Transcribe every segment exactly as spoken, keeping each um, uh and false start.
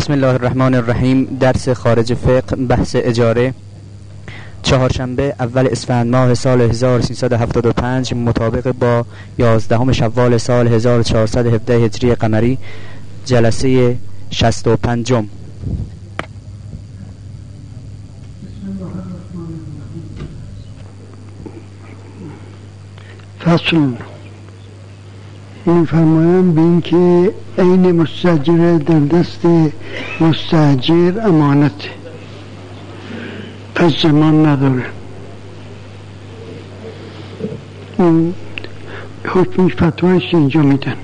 بسم الله الرحمن الرحیم. درس خارج فقه، بحث اجاره. چهارشنبه اول اسفند ماه سال هزار و سیصد و هفتاد و پنج مطابق با یازدهم شوال سال هزار و چهارصد و هفده هجری قمری، جلسه شصت و پنجم. فصل می‌فرمایند به این که عین مستاجر در دست مستاجر امانت، پس زمان نداره. این حکمش فتوایش اینجا میدن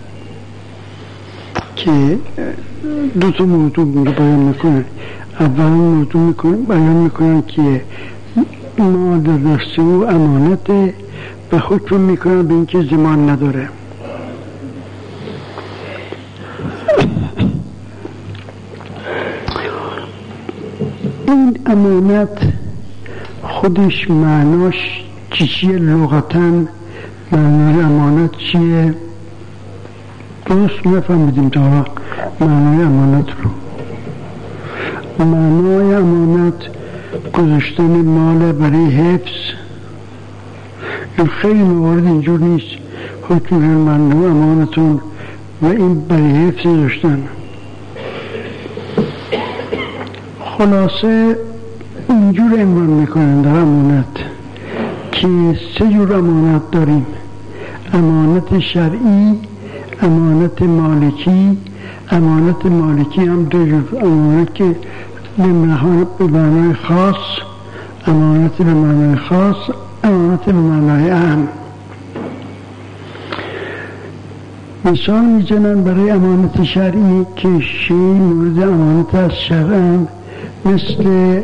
که دو تا موضوع رو بیان میکنن. اول موضوع میکنن بیان میکنن که ما در دست او امانت و حکم میکنن به این که زمان نداره. این امانت خودش معناش چیه؟ لغتاً معنای امانت چیه؟ درست نفهمیدیم تا معنای امانت رو. معنای امانت گذاشتن مال برای حفظ. این خیلی موارد اینجور نیست. حکم معنای امانتون و این برای حفظ داشتن. خلاصه اینجور عنوان میکنن در امانت که سه جور امانت داریم: امانت شرعی، امانت مالکی. امانت مالکی هم دو جور: امانت که به معنای خاص، امانت به معنای خاص، امانت به معنای عام. مثال میزنن برای امانت شرعی که شیء مورد امانت از شرعاً، مثل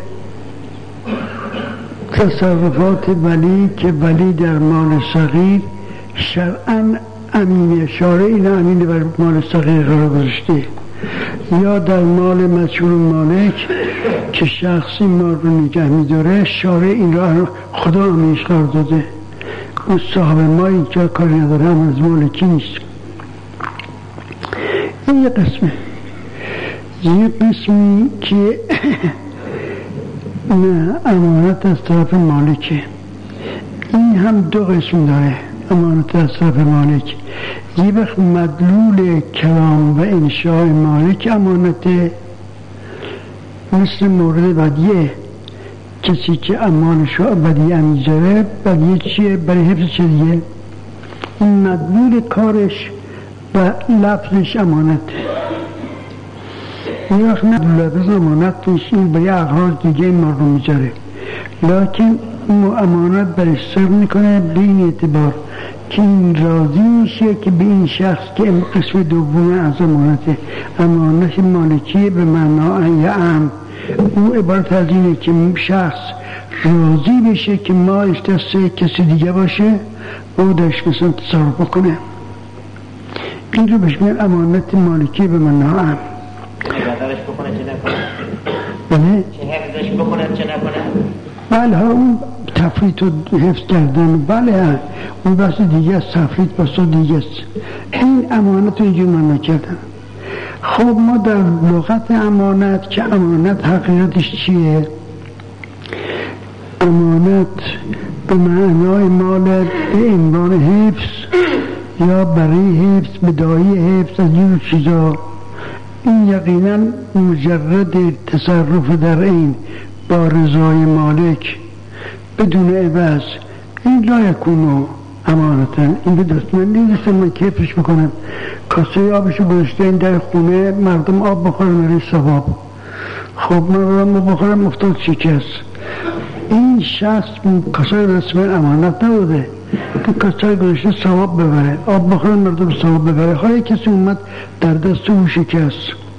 تصرفات ولی که ولی در مال صغیر شرعاً امینه، شارع این امینه بر مال صغیر قرار گذاشته، یا در مال مجهول مالک که شخصی مال رو نگه می‌داره، شارع این را خدا امینش قرار داده. اون صاحب ما اینجا کاری نداره، هم از مالکی نیست. این یه قسمه. یه قسمی که نه، امانت از طرف مالکه. این هم دو قسم داره. امانت از طرف مالک، یه وقت مدلول کلام و انشاء مالک امانته، مثل مورد ودیعه. کسی که امانشو ودیعه میذاره، ودیعه چیه؟ برای حفظ چه دیگه؟ این مدلول کارش و لفظش امانته. یه وقت لفظ امانت توش این برای اغراض دیگه ما رو میذاره، لیکن امانت برای سر میکنه به این اعتبار که این راضی میشه که به این شخص که قسم دوم از امانته، امانت مالکی به معنای عام، او عبارت از اینه که شخص راضی بشه که مالش دست کسی دیگه باشه، او درش مثلا تصرف بکنه. این رو بهش میگن امانت مالکی به معنای عام. حفظش بکنه چه نکنه؟ بله؟ چه حفظش بکنه چه نکنه؟ بله ها، اون تفریط و حفظ کردن، بله ها، اون بحث دیگه است. تفریط بحث دیگه است. این امانت رو اینجور معنا کردن. خب ما در لغت امانت که امانت حقیقتش چیه؟ امانت به معنای مال به عنوان حفظ یا برای حفظ، به داعی حفظ، از این چیزا. این یقینا مجرد تصرف در این با رضای مالک بدون عوض، این لا یکونو امانتا. این به دست من نیست من کیفش بکنم. کاسه آبشو گذاشته این در خونه، مردم آب بخورن برای ثواب. خب من رو بخورم افتاد شکست. این شخص کاسه دست من امانت نبوده که کاسه گذاشته ثواب ببره، آب بخورن مردم ثواب ببره. خواهی کسی اومد در دست او شکست.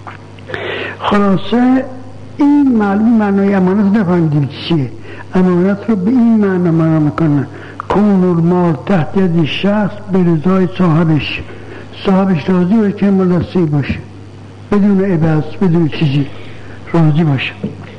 خلاصه این معلوم معنای امانت نفهمیدیم چیه. امانت رو به این معنا معنا میکنن: کون المال تحت ید شخص به رضای صاحبش، صاحبش راضی باشه که مال دسته باشه، بدون عوض، بدون چیزی راضی باشه.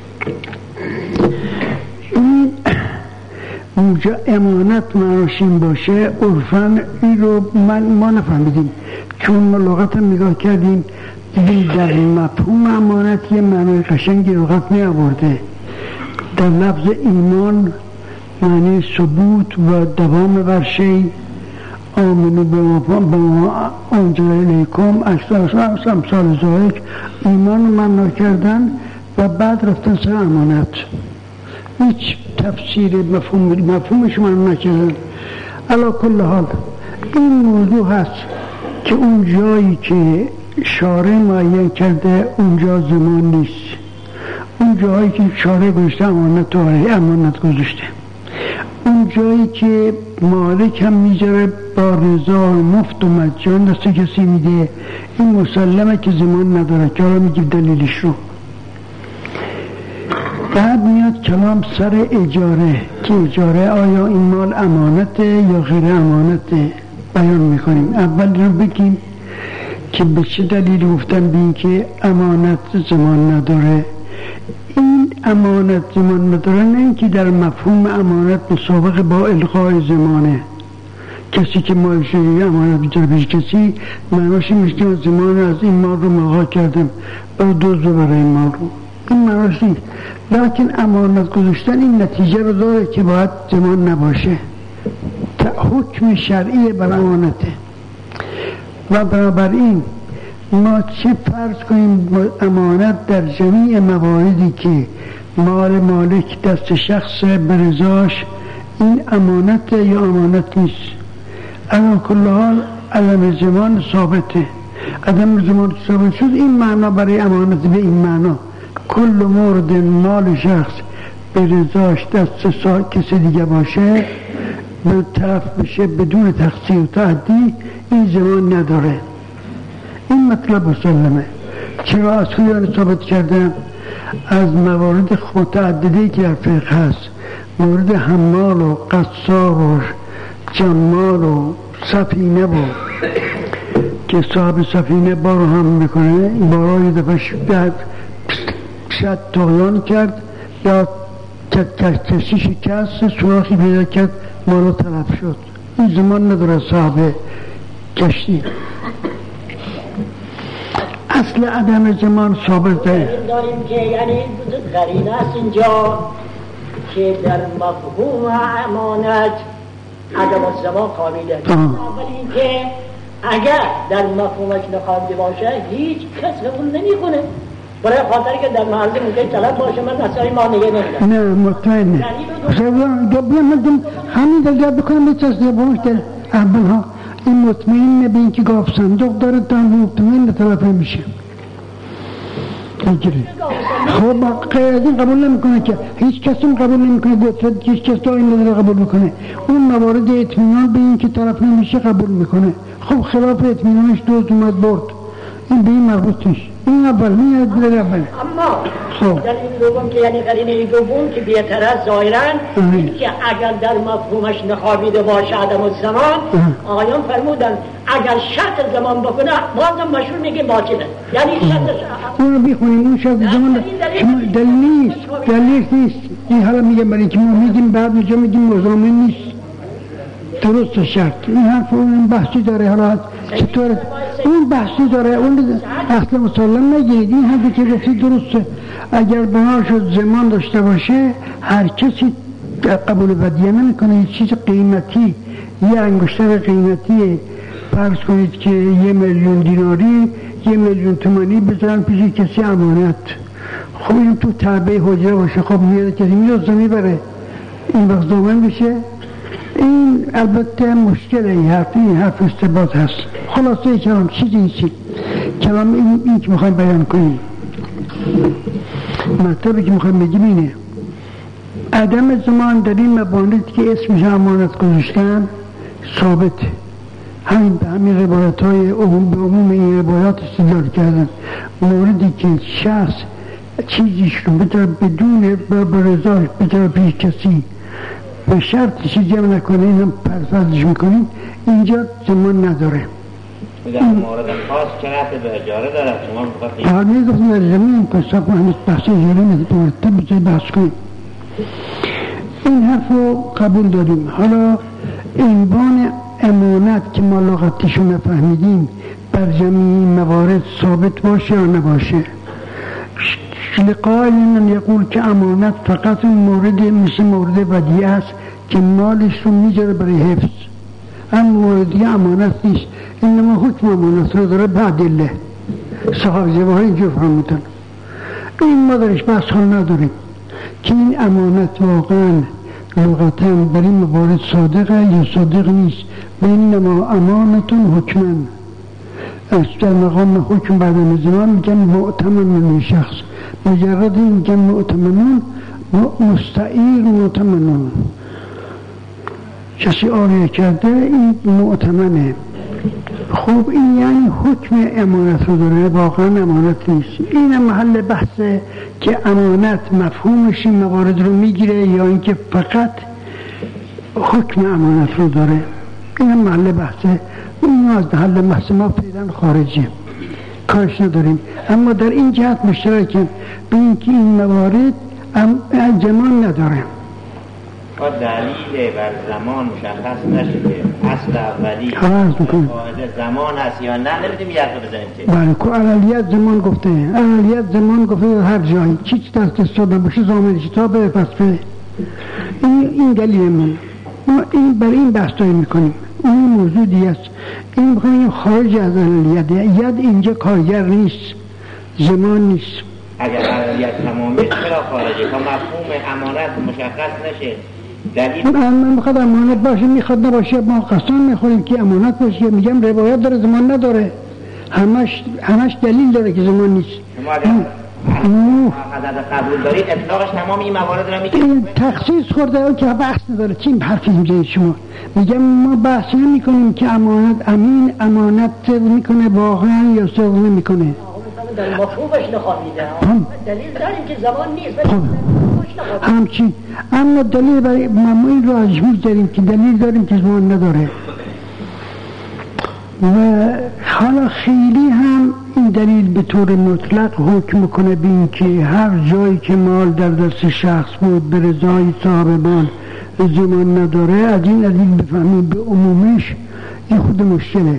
این اونجا امانت معناش این باشه. عرفاً این رو من ما نفهمیدیم، چون ما لغت هم نگاه کردیم این در مفهوم امانت یه معنای قشنگی لغت می آورده. در لفظ ایمان معنی ثبوت و دوام بر شی، آمنو به ما انزل الیکم اکثر امثال ذالک، ایمان رو معنا کردن و بعد رفتن سر امانت. هیچ تفسیر مفهوم مفهومش معنا نکردن. علی کل حال این موضوع هست که اون جایی که شارع معین کرده اونجا زمان نیست. اون جایی که شارع گذاشته امانت داره، امانت گذاشته. اون جایی که مالک هم میذاره با رضا مفت و مجان دست کسی میده، این مسلمه که زمان نداره که حالا میگیم دلیلش رو. بعد میاد کلام سر اجاره که اجاره آیا این مال امانته یا غیر امانته بیان میکنیم. اول رو بگیم که به چه دلیل گفتن بین که امانت زمان نداره. این امانت زمان نداره نه اینکه در مفهوم امانت مسابقه با الغای زمانه. کسی که مالش امانت بیتر پیش کسی معناش میشه که زمان از این مال رو ملغا کردم برای دوز برای این مال رو، این معناش نیست. لیکن امانت گذاشتن این نتیجه رو داره که باید زمان نباشه. حکم شرعی بر امانته و بنابراین ما چه فرض کنیم امانت در جمیع مواردی که مال مالک دست شخص برزاش، این امانت یا امانت نیست. اما کل حال عدم زمان ثابته. عدم زمان ثابت شد این معنا برای امانت به این معنا کل مورد مال شخص برزاش دست سا کسی دیگه باشه به طرف بشه بدون تقصیر و تعدی، این زمان نداره. این مطلب مسلمه. چرا از خویان ثابت کردم از موارد متعددی که در فقه هست، مورد حمال و قصار و جمال و سفینه بود که صاحب سفینه بارو هم میکنه، بارو یه دفعه شد طغیان کرد یا کشتی شکست سوراخی پیدا کرد مالو تلف شد، این زمان نداره صاحب کشتی. اصل عدم زمان ثابته. داریم که یعنی قرینه است اینجا که در مفهوم امانت عدم الزمان خوابیده. اول اینکه اگر در مفهومش نخوابیده باشه هیچ کس قبول نمیکنه، برای خاطری که در محل ممکن طلب باشه من مسائل ما نگه نمیدم. نه مطمئن نه. دو من همین درجه بکنم به تصدیه باشه اول ها این مطمئن به اینکه گاف صندوق داره تا مطمئن طرف میشه. اینجوری. خب قیادی قبول نمیکنه که هیچ کسی قبول نمیکنه، گفت هیچ کس تا این نداره قبول میکنه. اون موارد اطمینان به اینکه طرف نمیشه قبول میکنه. خب خلاف اطمینانش دوز اومد برد، این به این مربوط نیست. این اول این دلیل اول. اما خب دلیل دوم که یعنی قرینه دوم که بهتر است ظاهرا که اگر در مفهومش نخوابیده باشه عدم الزمان، آقایان فرمودن اگر شرط زمان بکنه بازم مشهور میگه باطله. یعنی شرطش اون رو بخونیم اون شرط زمان دلیل نیست، دلیل نیست. این حالا میگم برای که ما میگیم بعد میجا میگیم مزامن نیست، درست شرط. این حرف اون بحثی داره. حالا چطور اون بحثی داره، اون اصلا مسلم نگیرید. این حرفی که گفتید درسته. اگر بنا شد زمان داشته باشه هر کسی قبول بدیه نمیکنه. یه چیز قیمتی، یه انگشتر قیمتی فرض کنید که یه میلیون دیناری یه میلیون تومانی بذارن پیش کسی امانت. خب این تو تعبیه حجره باشه، خب میاد کسی میاد زمین بره این وقت ضامن بشه. این البته مشکل این حرف این حرف استباد هست. خلاصه کلام چیزی نیست. کلام این, این که میخوایم بیان کنیم، مطلبی که میخوایم بگیم اینه عدم زمان در این مواردی که اسمش امانت گذاشتن ثابت. همین به همین روایت های عموم به عموم این روایات استدلال کردن. موردی که شخص چیزیش رو بتره بدون برزاش بتره پیش کسی به شرط چیزی جمع نکنه، این هم پرفضش میکنیم، اینجا زمان نداره. در مورد خاص چرا به اجاره داره؟ شما بخواهید حال میگفتیم در زمین که صاحب همین بحث اجاره مرتب بزای بحث کنیم. این حرف رو قبول داریم. حالا عنوان امانت که ما لغتیشو نفهمیدیم بر جمعی موارد ثابت باشه یا نباشه. لقائل من یقول که امانت فقط اون مورد مثل مورد ودیعه است که مالش رو میذاره برای حفظ، اما موردی امانت نیست. اینما حکم امانت رو داره بعد الله. صاحب زباها اینجور فرمودن. این ما درش بحث حال نداریم که این امانت واقعا لغتا برای موارد صادقه یا صادق نیست. بینما امانتون حکمن، از در مقام حکم بعد زمان میگن معتمن من شخص، مجرد این میگن معتمنون، مستعیر معتمنون، کسی آریه کرده این معتمنه. خوب این یعنی حکم امانت رو داره، واقعا امانت نیست. این محل بحثه که امانت مفهومش این موارد رو میگیره یا اینکه فقط حکم امانت رو داره. این محل بحثه، این از محل بحث ما فعلا خارجه، کارش نداریم. اما در این جهت مشترکیم به اینکه این موارد زمان نداره. با دلیل بر زمان مشخص نشه که اصل اولی قاعده زمان هست یا نه، نمیدیم یه حرف بزنیم که بله که علیت زمان گفته، علیت زمان گفته هر جایی چیز دست استاد باشه زامنش تا به پس به این, این دلیل من ما این برای این بحثایی میکنیم. اون موضوع دیگه است. این بخواهیم خارج از علیت، ید اینجا کارگر نیست، زمان نیست. اگر علیت تمامیه چرا خارجه؟ تا مفهوم امانت مشخص نشه دلیل من بخواد امانت باشه میخواد نباشه، ما قسم میخوریم که امانت باشه. میگم روایت داره زمان نداره، همش همش دلیل داره که زمان نیست. شما اگر حضرت قبول دارید اطلاقش تمام این موارد را میگه. این تخصیص خورده اون که بحث نداره. چی حرفی میزنید شما؟ میگم ما بحث نمیکنیم که امانت امین امانت صدق میکنه واقعا یا صدق نمیکنه. در مفهومش نخواهیده دلیل داریم که زمان نیست همچین، اما دلیل برای ما این رو ازش داریم که دلیل داریم که زمان نداره. و حالا خیلی هم این دلیل به طور مطلق حکم کنه به این که هر جایی که مال در دست شخص بود به رضای صاحب مال زمان نداره، از این دلیل بفهمیم به عمومش این خود مشکله.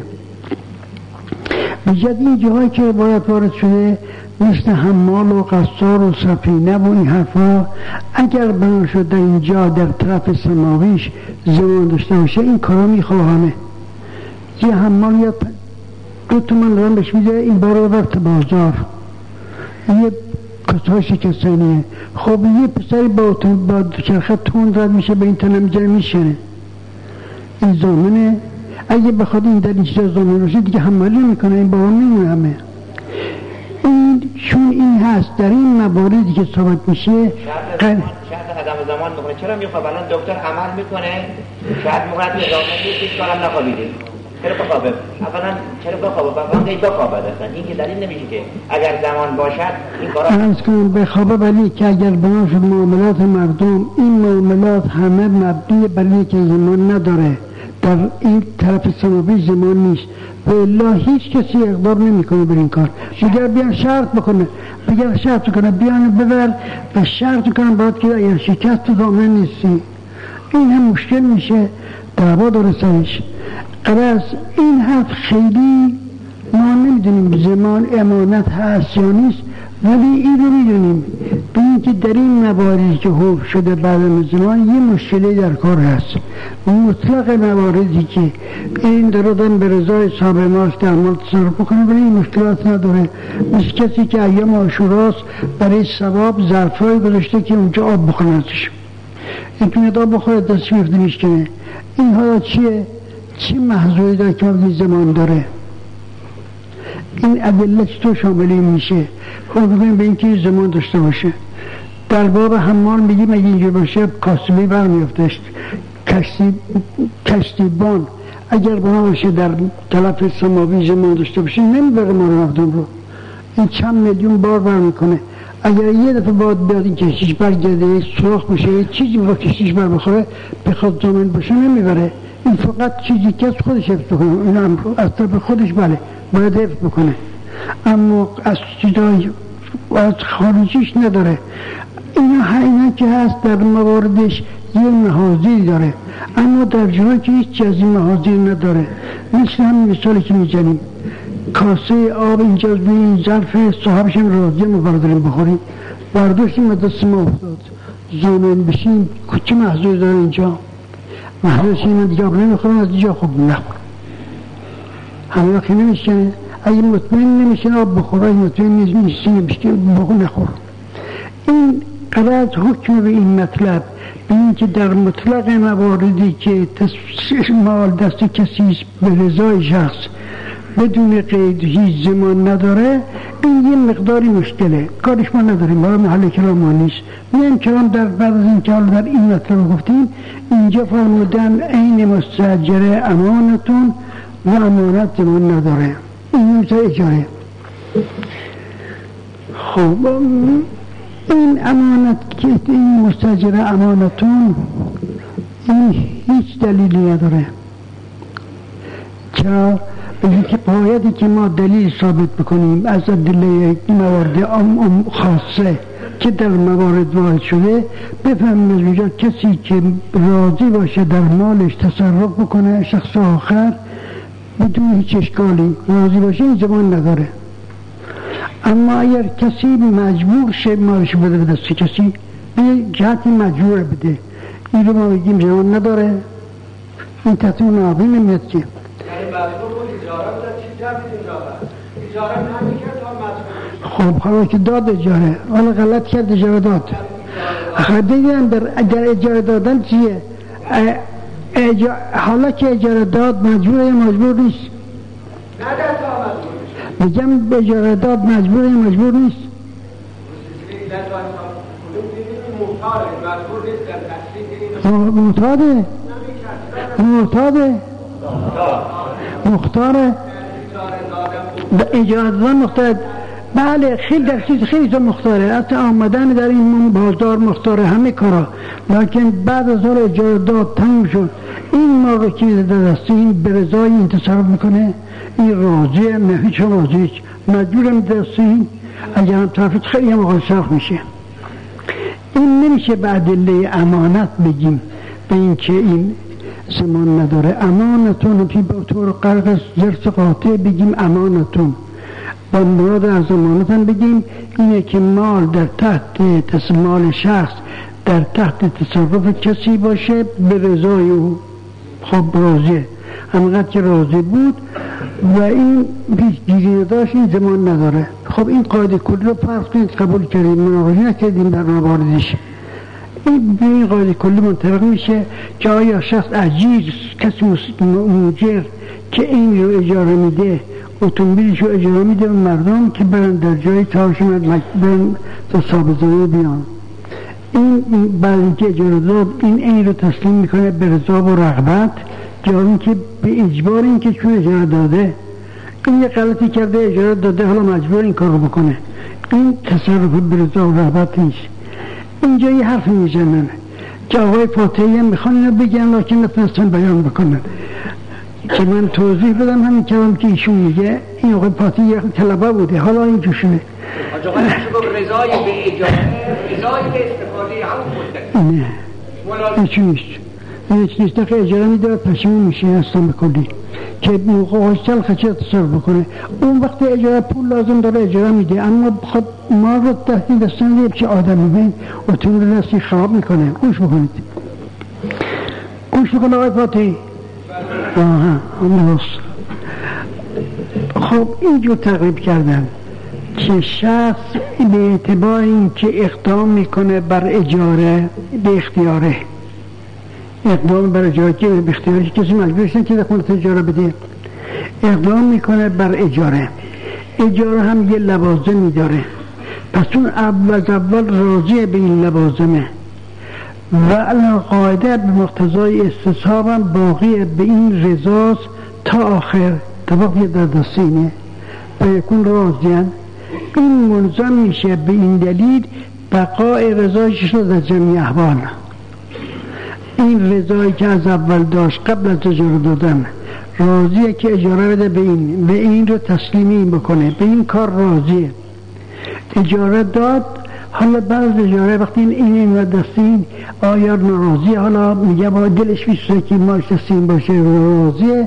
بجد این جاهایی که باید وارد شده مثل حمال و قصار و سفینه و این حرفا، اگر بنا شد در اینجا در طرف سماویش زمان داشته باشه این کارا میخواهمه. یه حمال یا دو تومن دارم بهش میده، این بارو رفت بازار یه کسای شکستانیه. خب یه پسری با, با چرخه تون رد میشه به این تنه میجره میشنه، این زامنه. اگه بخواد این در این چیزا زمان روشه دیگه حمالی میکنه، این بارو میمونه همه. این چون این هست در این مواردی که ثابت میشه شرط عدم زمان میکنه. چرا میخواب الان دکتر عمل میکنه شاید مقرد یه زمان نیست هیچ کارم نخوابیده، چرا بخوابه؟ اولا چرا بخوابه؟ بخوابه این بخوابه دستن. این که دلیل نمیشه که اگر زمان باشد این کارا ارز کنم بخوابه، ولی که اگر بنا شد معاملات مردم این معاملات همه مبنی برای که زمان نداره، در این طرف سماوی زمان نیست و الا هیچ کسی اقدار نمیکنه بر این کار. بگر بیان شرط بکنه، بگر شرط بکنه بیان ببر و شرط کنن باید که اگر شکست زمان نیستی این هم مشکل میشه، دعوا داره سرش. قرص این حرف خیلی ما نمیدونیم زمان امانت هست یا نیست، ولی این رو میدونیم به اینکه در این مواردی که حکم شده بعد از زمان یه مشکلی در کار هست. مطلق مواردی که این دارادن به رضای صاحب مال در مال تصرف بکنه ولی این مشکلات نداره. مثل کسی که ایام عاشوراست برای ثواب ظرفای گذاشته که اونجا آب بخونه ازش، این که آب بخوره دستش میفته میشکنه. این حالا چیه؟ چه محضوری داره که ما زمان داره؟ این ادله چطور شامل میشه؟ خب بگویم به اینکه زمان داشته باشه. در باب حمال میگیم اگه اینجا باشه کاسبی برمیافتش. کشتی کشتیبان اگر بنا باشه در طرف سماوی زمان داشته باشه نمیبره ما رو مردم رو، این چند میلیون بار بر میکنه. اگر یه دفعه باید بیاد این کشتیش برگرده سراخ بشه یه چیزی با کشتیش بر بخوره بخواد زمان باشه نمیبره. این فقط چیزی که از خودش حفظ بکنه، این هم از طرف خودش بله باید حفظ بکنه، اما از چیزای از خارجیش نداره. اینا اینا که هست در مواردش یه محاضری داره، اما در جایی که هیچ از این محاضری نداره. مثل همین مثالی که میزنیم کاسه آب اینجا به این ظرف صاحبش هم راضیه ما برداریم بخوریم. برداشتیم و دست ما افتاد زانوین بشیم چه محضوری داره اینجا؟ محضورش این من دیگه آب نمیخورم از اینجا خوب نخور همه وقتی نمیشکنه اگه مطمئن نمیشکنه آب بخور اگه مطمئن نیستی نمیشکنه بخور نخور. این قرار حکم به این مطلب به این که در مطلق مواردی که مال دست کسی به رضای شخص بدون قید هیچ زمان نداره این یه مقداری مشکله کارش ما نداریم برای محل کلام ما نیست. میان کلام در بعد از این که حالا در این مطلب گفتیم اینجا فرمودن عین مستاجره امانتون و امانت زمان نداره این مثل اجاره. خب این امانت که این مستاجره امانتون این هیچ دلیلی نداره. چرا؟ به اینکه بایدی که ما دلیل ثابت بکنیم از ادله موارد ام خاصه که در موارد وارد شده بفهمیم از اونجا کسی که راضی باشه در مالش تصرف بکنه شخص آخر بدون هیچ اشکالی راضی باشه این زمان نداره. اما اگر کسی مجبور شه مالش بده به دست کسی به جهتی مجبور بده این رو ما بگیم زمان نداره این تصمیم نابی نمیاد که خب حالا که داد اجاره حالا غلط کرد اجاره داد دیگه در, در اجاره دادن چیه اجا... حالا که اجاره داد مجبوره یا مجبور نیست بگم اجاره داد مجبوره یا مجبور نیست معتاده معتاده مختاره اجاره دادن مختاره بله خیلی در چیز خیلی تو مختاره حتی آمدن در این بازار مختاره همه کارا لیکن بعد از حال اجاره داد تموم شد این موقع که در دستی این به رضای این تصرف میکنه این راضیه نه هیچ راضیه مجبورم دستی این اگر هم طرفت خیلی هم آقای صرف میشه این نمیشه به ادله امانت بگیم به این که این زمان نداره. امانتون پی با طور قرق زرس قاطع بگیم امانتون با مراد از امانتن بگیم اینه که مال در تحت تصمال شخص در تحت تصرف کسی باشه به رضای او خب راضیه همقدر که راضی بود و این پیشگیری داشت این زمان نداره. خب این قاعده کلی رو فرض کنید قبول کردیم مناقشه نکردیم در مواردش این به این قاعده کلی منطبق میشه که آیا شخص اجیر کسی موجر که این رو اجاره میده اتومبیلش رو اجاره میده به مردم که برن در جای تاشون برن تا سابزانه بیان این بعد اینکه اجاره داد این این رو تسلیم میکنه به رضا و رغبت جایی که به اجبار این که چون اجاره داده این یه غلطی کرده اجاره داده حالا مجبور این کار رو بکنه این تصرف به رضا و رغبت نیست. اینجا یه حرف میزنن که آقای فاتحی هم میخوان اینو بگن لیکن نتونستن بیان بکنن که من توضیح بدم همین کلام که ایشون میگه این آقای فاتحی یه طلبه بوده حالا این جوشونه آقا میشه گفت رضای به اجاره رضای به استفاده همون مدت نه این چی نیست این چی نیست که اجاره میده پشیمون میشه اصلا بکنی که موقع هاشتل خچه تصرف بکنه اون وقت اجاره پول لازم داره اجاره میده اما خود ما رو تحتی دستان لیب چه آدمی بین اتون رو دستی خراب میکنه گوش بکنید گوش بکن آقای فاتحی آها درست. خب اینجور تقریب کردن که شخص به اعتبار این که اقدام میکنه بر اجاره به اختیاره اقدام بر اجاره که به اختیارش کسی مجبورشن که دخونت اجاره بده اقدام میکنه بر اجاره اجاره هم یه لوازمی داره پس اون اول اول راضیه به این لوازمه و الان قاعده به مقتضای استصحاب هم باقیه به این رضاست تا آخر تا وقتی در دستینه و یکون راضیان این ملزم میشه به این دلیل بقای رضایش شد در جمعی احوال این رضایی که از اول داشت قبل از اجاره دادن راضیه که اجاره بده به این به این رو تسلیمی بکنه به این کار راضیه اجاره داد حالا بعد اجاره وقتی این این دستین آیا ناراضیه حالا میگه با دلش بیسته که مالش دستین باشه راضیه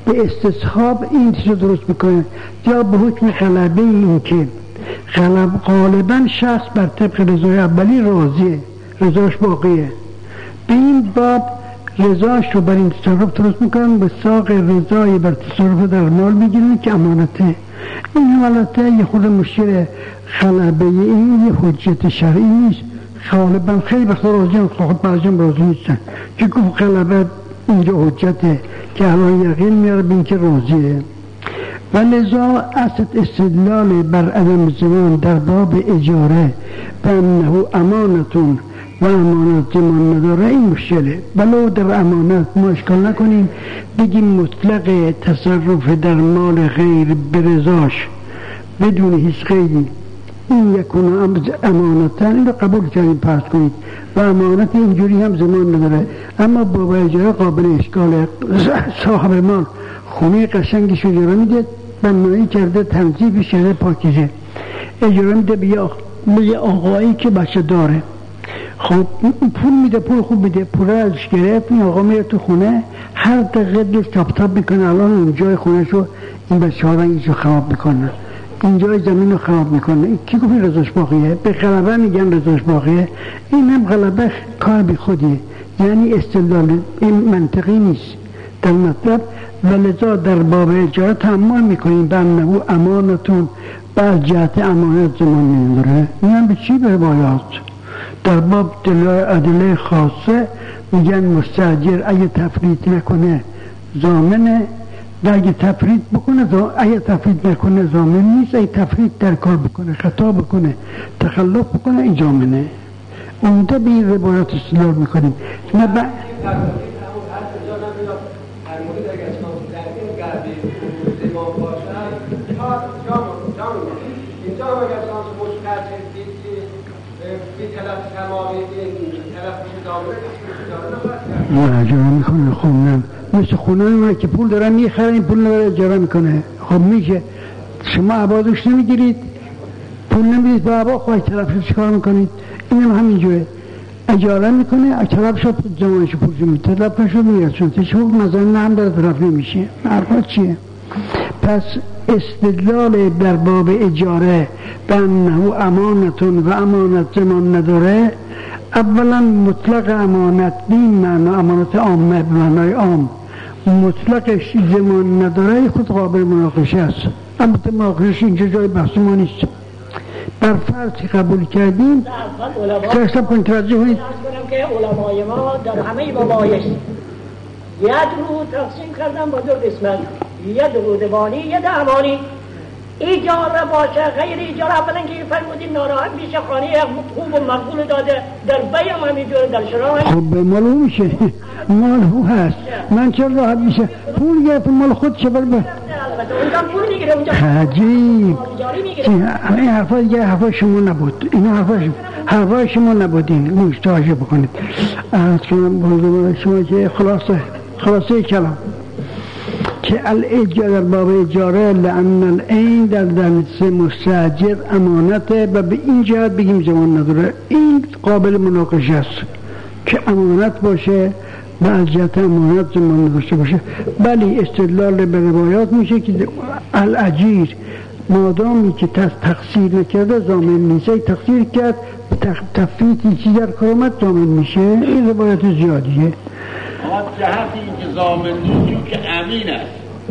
به استصحاب این چیز رو درست میکنه، یا به حکم غلبه این که غلب غالبا شخص بر طبق رضای اولی راضیه، رضاش باقیه، به این باب رضاش رو بر این تصرف درست میکنن، به ساق رضای بر تصرف در مال میگیرن که امانته. این حالته یه خود مشکل غلبه، این یه حجت شرعی نیست. غالبا خیلی وقتا راضی هم خود بعضیم راضی نیستن که گفت غلبه اینجا حجته که الان یقین میاره به این که راضیه. و لذا اصل استدلال بر عدم زمان در باب اجاره و انه امانتون و امانت زمان نداره این مشکله. ولو در امانت ما اشکال نکنیم بگیم مطلق تصرف در مال غیر برضاش بدون هیچ قیدی این یکونه امانتن، این رو قبول کردیم فرض کنید و امانت اینجوری هم زمان نداره. اما باب اجاره قابل اشکاله. صاحب مال خونه قشنگش رو اجاره میده، بنایی کرده، تنظیف شده، پاکیزه، اجاره میده به یه آقایی که بچه داره. خب پول میده، پول خوب میده، پول ازش گرفت، این آقا میره تو خونه هر دقیقه دلش تاپ تاپ میکنه الان اونجای خونه شو این بچه ها رو اینجا خراب میکنه، اینجای زمین رو خراب میکنه. کی گفت رضاش باقیه؟ به غلبه میگن رضاش باقیه. این هم غلبه کار بی خودیه، یعنی استدلال این منطقی نیست در مطلب. ولذا در باب اجاره تأمل میکنیم به انه امانتون بعد جهت امانت زمان نداره. این هم به چی به روایات در باب ادله خاصه میگن مستاجر اگه تفرید نکنه ضامنه، و اگه تفرید بکنه اگه تفرید نکنه ضامن نیست، اگه تفرید در کار بکنه، خطا بکنه، تخلف بکنه این ضامنه. اونده به این روایات استدلال میکنیم. نه با نه اجاره میکنه. خب نه مثل خونه ما که پول دارن میخرن، این پول نداره اجاره میکنه. خب میشه شما عبادوش نمیگیرید، پول نمیدید به عبا، خواهی طرف شد چکار میکنید؟ این هم همینجوره، اجاره میکنه، طرف شد زمانش پول میده، طرف نشد میگه چون تشوق مزان هم داره طرف نمیشه. حرفا چیه؟ پس استدلال در باب اجاره به انه امانتون و امانت زمان نداره، اولا مطلق امانت بین معنا امانت عامه به معنای عام، مطلقش زمان نداره خود قابل مناقشه است. اما مناقشه اینجا جای بحث ما نیست. بر فرضی قبول کردیم که اصلا کنید توجه کنید که علمای ما در همه مباحث ید رو تقسیم کردن با دو قسمت، ید رو دوانی، ید امانی. ایجاره باشه غیر ایجاره، اولا که فرمودیم ناراحت میشه، خانه خوب و مقبول داده، در بی هم همینجوره، در شرا هم خب مال او میشه، مال او هست، من چرا راحت میشه؟ پول گرفت مال خود چه بر به اونجا پول میگیره، اونجا عجیب. این حرفا دیگه حرفا شما نبود، این حرفا حرفا شما نبودین، مشتاجه بکنید. از کنم شما که خلاصه خلاصه کلام که الاجاره در باب اجاره لأن العین در دست مستاجر امانته و به این جهت بگیم زمان نداره. این قابل مناقشه است که امانت باشه و از جهت امانت زمان نداشته باشه. ولی استدلال به روایات میشه که الاجیر مادامی که تقصیر نکرده ضامن نیست، تقصیر کرد تفریطی چیز در کارامت ضامن میشه. این روایات زیادیه. اما جهتی این که ضامن نیست چون که امین است،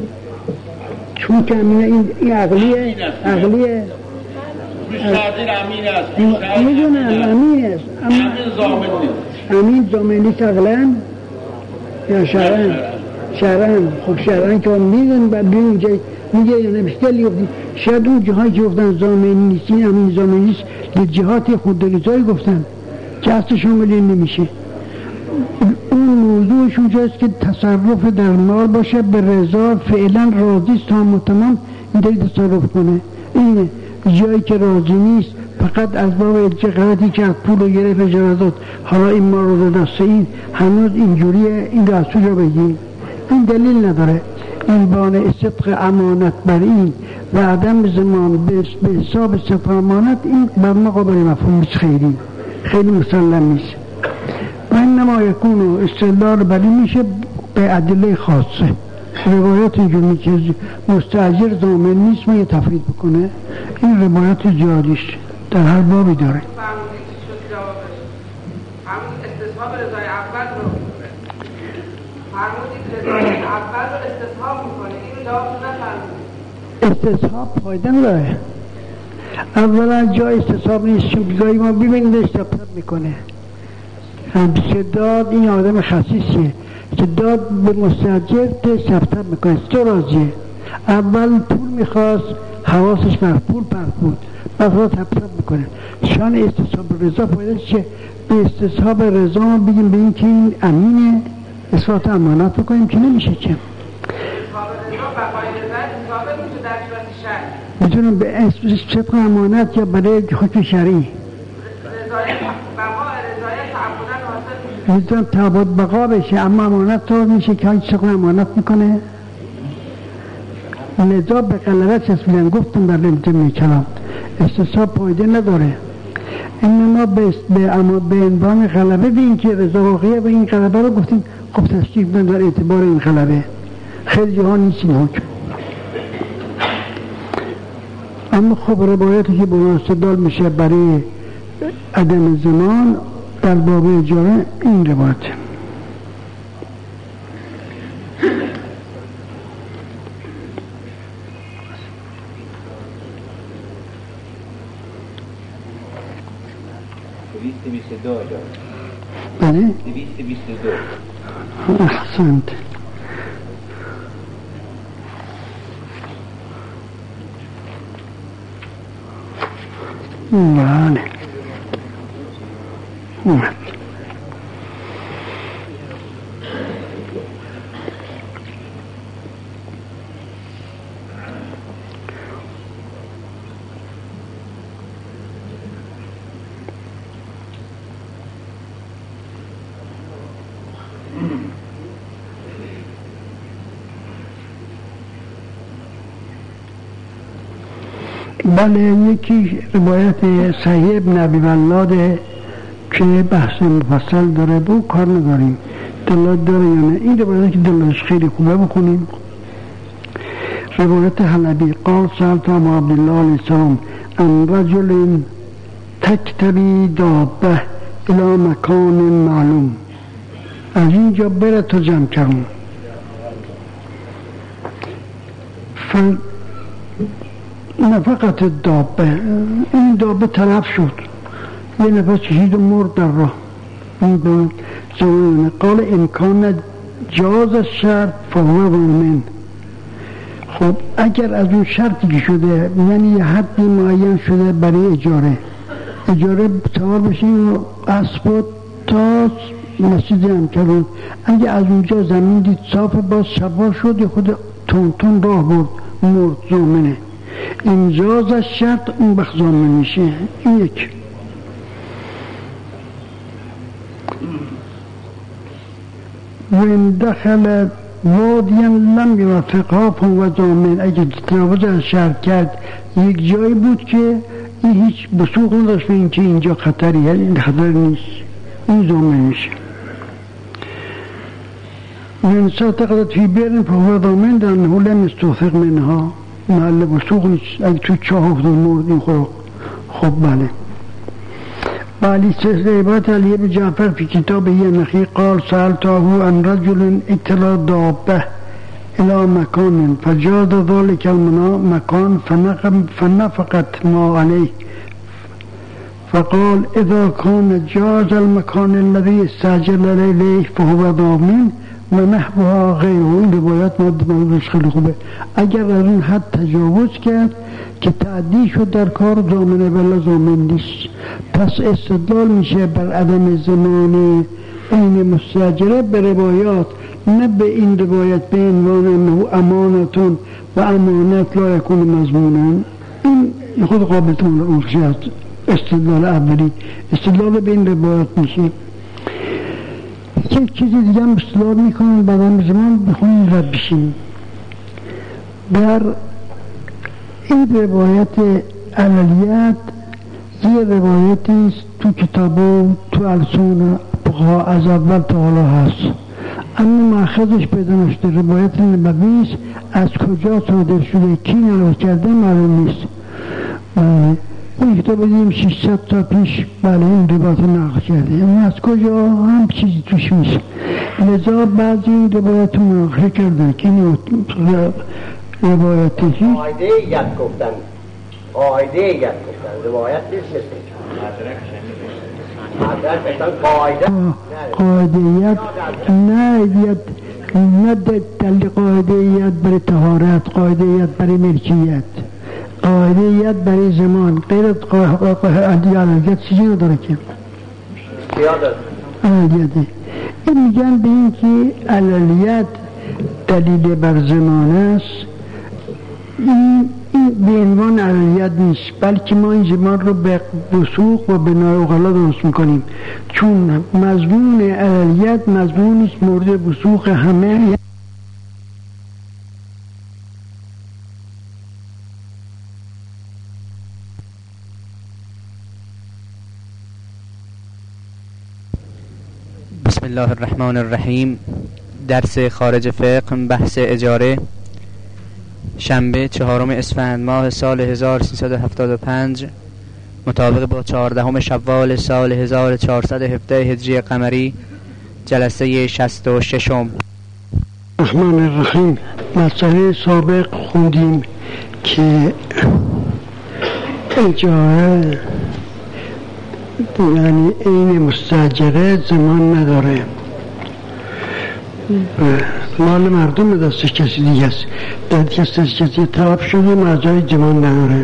چون که امینه این, این عقلیه عقلیه مستاجر امین است، میدونم امین است، امین ضامن نیست، امین ضامن نیست عقلا یا شرعن؟ شرعن. خب شرعن که میدونم بعد بیرون جای میگه یا نبشتلی گفتی شاید اون جهایی که گفتن ضامن نیست این امین ضامن نیست لجهات خوددلیزایی گفتن که اصلا شامل نمیشه. اون موضوعش اونجاست که تصرف در مال باشه به رضا، فعلا راضی تمام و تمام این داری تصرف کنه. اینه جایی که راضی نیست فقط از باب اجغراتی که از پول رو گرفت اجاره داد، حالا این مال رو دست این هنوز اینجوریه، این رو از کجا بگیم؟ این دلیل نداره. این بانه صدق امانت بر این و عدم زمان به حساب صدق امانت این بر مقابل مفهوم خیلی خیلی مسلم نیست. و انما یکون استدلال بر این میشه به ادله خاصه. روایات اینجوری که مستاجر ضامن نیست ما یه تفرید بکنه، این روایات زیادیش در هر بابی داره. همون استصحاب رضای اول رو فرمودید رضای اول رو استصحاب میکنه، این رو جواب نفرمودید. استصحاب فایده نداره. اولا جا استصحاب نیست، چون بگاهی ما ببینید استصحاب میکنه که داد این آدم خصیصیه که داد به مستاجر ثبت میکنه تو راضیه. اول پول میخواست حواسش بر پول پرت بود، بعد ثبت میکنه. شان استصحاب رضا فایده چه؟ به استصحاب رضا ما بگیم به این که این امینه اثبات امانت بکنیم که نمیشه چه؟ استصحاب رضا بقای رضا ثابت میشه در صورت شرعی. میتونم به اثبات امانت یا برای حکم شرعی رضایت بقا رضایت تعبدن حاصل میشه. میتونم تعبد بقا بشه، اما امانت طور میشه که هیچ چقدر امانت میکنه. لذا به غلبه چسبیدن. گفتم در لمتون کلام استصحاب پایده نداره، انما به اما به عنوان غلبه به این که رضا واقعیه و این غلبه رو گفتیم خب تشکیل بدن در اعتبار این غلبه. خیلی جهان نیست این حکم. اما خب روایتی که با استدلال میشه برای عدم زمان در باب اجاره این روایت دویست بیست و دو اجاره. بله؟ دویست بیست و دو. احسنت. بله اومد. بله یکی روایت صحیح ابن ابی ولاده که بحث مفصل داره، با کار نداریم دلالت داره یا نه. این روایت که دلالتش خیلی خوبه بکنیم. روایت حلبی قال سألت ابا عبدالله علیه السلام عن رجل تکتبی دابه الى مکان معلوم، از اینجا بره تو جمع کرون. فن نه فقط دابه، این دابه تلف شد، یه نفس چشید و مرد در راه. این زمان قال امکان جاز شرط فهو ضامن. خب اگر از اون شرطی که شده یعنی یه حدی معین شده برای اجاره، اجاره سوار بشین و اسبات تا مسجد هم کرد، اگه از اونجا زمین دید صاف باز شبا شد یا خود تون تون راه برد مرد ضامنه. امجاز از شرط اون بخت ضامن میشه. این یک. و این دخل وادیا لم یوافقها فهو ضامن. اگه تجاوز از شرط کرد یک جایی بود که این هیچ بسوق نداشت به این که اینجا خطریه، این خطر نیست، این ضامن میشه. و این صدقت فی بیرن فهو ضامن لانه لم یستوثق منها، محل بسوق نیست. اگه تو چاه افتاد مرد این خورو. خب بله. وعلی عبارت علی بن جعفر فی کتابه نخی قال سألته عن رجل اتلا دابه الى مکان فجاز ذلك المكان فنفقت ما عليه فقال اذا كان جاز المكان الذي استعجل اليه فهو ضامن و نحوها غیره. این روایت مدرش خیلی خوبه. اگر از اون حد تجاوز کرد که تعدی شد در کار ضامنه بلا ضامن نیست. پس استدلال میشه بر عدم زمان این مستاجره به روایات، نه به این روایت به عنوان انه امانتون و امانت لا یکون مضمونن. این خود قابلتون اون شد استدلال اولی. استدلال به این روایات میشه. یک چیزی دیگه هم استدلال میکنن بعدم زمان بخونیم رد بشیم. در این روایت عملیات یه روایتی تو کتابو تو السون بقا از اول تا حالا هست، اما مأخذش پیدا نشده. روایت نبوی است، از کجا صادر شده، کی نقل کرده معلوم نیست. بله این کتاب دیدیم ششصد تا پیش بله این روایت نقل کرده، اما از کجا هم چیزی توش نیست. لذا بعضی این روایت مناقشه کردن که این روایتی قاعده ید گفتن، قاعده ید گفتن، روایت نیست. قاعده ید نه ید نه دل قاعده ید برای طهارت، قاعده ید برای ملکیت، قاعده ید برای زمان، غیر از قاعده چیزی نداره که علیته. این میگن به این که علیت دلیل بر زمان است. این این به عنوان علیت نیست، بلکه ما این زمان رو به وثوق و بنای اغلا درست میکنیم، چون مضمون علیت مضمون نیست مورد وثوق همه. بسم الله الرحمن الرحیم. درس خارج فقه، بحث اجاره. شنبه چهارم اسفند ماه سال هزار و سیصد و هفتاد و پنج مطابق با چهاردهم شوال سال هزار و چهارصد و هفده هجری قمری، جلسه شصت و ششم. الرحمن الرحیم. مسئله سابق خوندیم که اجاره یعنی این مستاجره زمان نداره، مال مردم دستش کسی دیگه است، دستش کسی طلب شده مجای زمان نداره.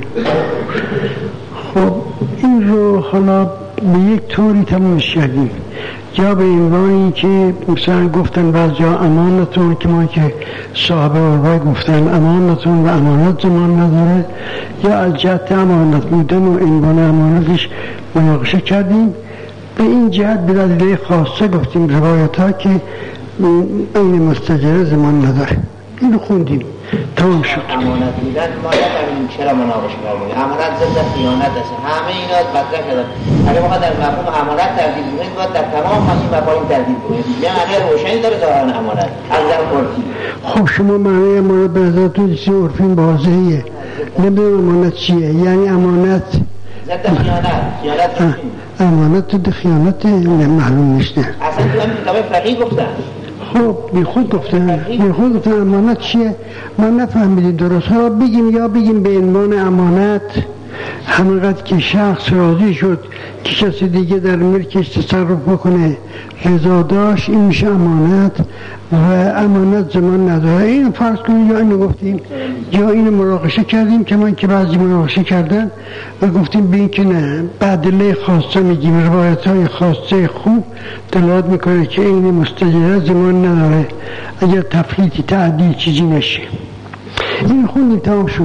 خب این رو حالا به یک طوری تمامش کردیم، یا به عنوانی که مثلا گفتن بعضیا امانتون که ما که صاحب عربای گفتن امانتون و امانت زمان نداره، یا از جهت امانت بودن و عنوان امانتش مناقشه کردیم. به این جهت به دلیل خاصه گفتیم روایت ها که این مستاجره زمان نداره. اینو خوندیم تمام شد. امانت بودن ما نفهمیم چرا مناقشه کردیم. امانت ضد خیانت است، همه اینا مطرح شدن. اگه ما در مفهوم امانت تردید کنیم باید در تمام این مفاهیم تردید کنیم. یعنی روشنی داره ظاهرا امانت از نظر عرفی. خب شما معنی امانت به نظرتون چیزی عرفی واضحه؟ نمیدونم امانت چیه؟ یعنی امانت ضد خیانت، خیانت امانت ضد خیانت معلوم نیست. اصلا تو همین کتاب فقهی گفتن. خب بی خود گفتن بی خود گفتن امانت چیه؟ ما نفهمیدیم درست. ها بگیم یا بگیم به عنوان امانت همینقدر که شخص راضی شد که کسی دیگه در ملکش تصرف بکنه رضا داشت، این میشه امانت و امانت زمان نداره. این فرض کنیم یا اینو گفتیم یا اینو مناقشه کردیم که من که بعضی مناقشه کردن و گفتیم به این که نه بعدله خاصه میگیم روایت های خاصه خوب دلالت میکنه که این مستاجره زمان نداره اگر تفریطی تعدیل چیزی نشه. این خوندیم تمام شد.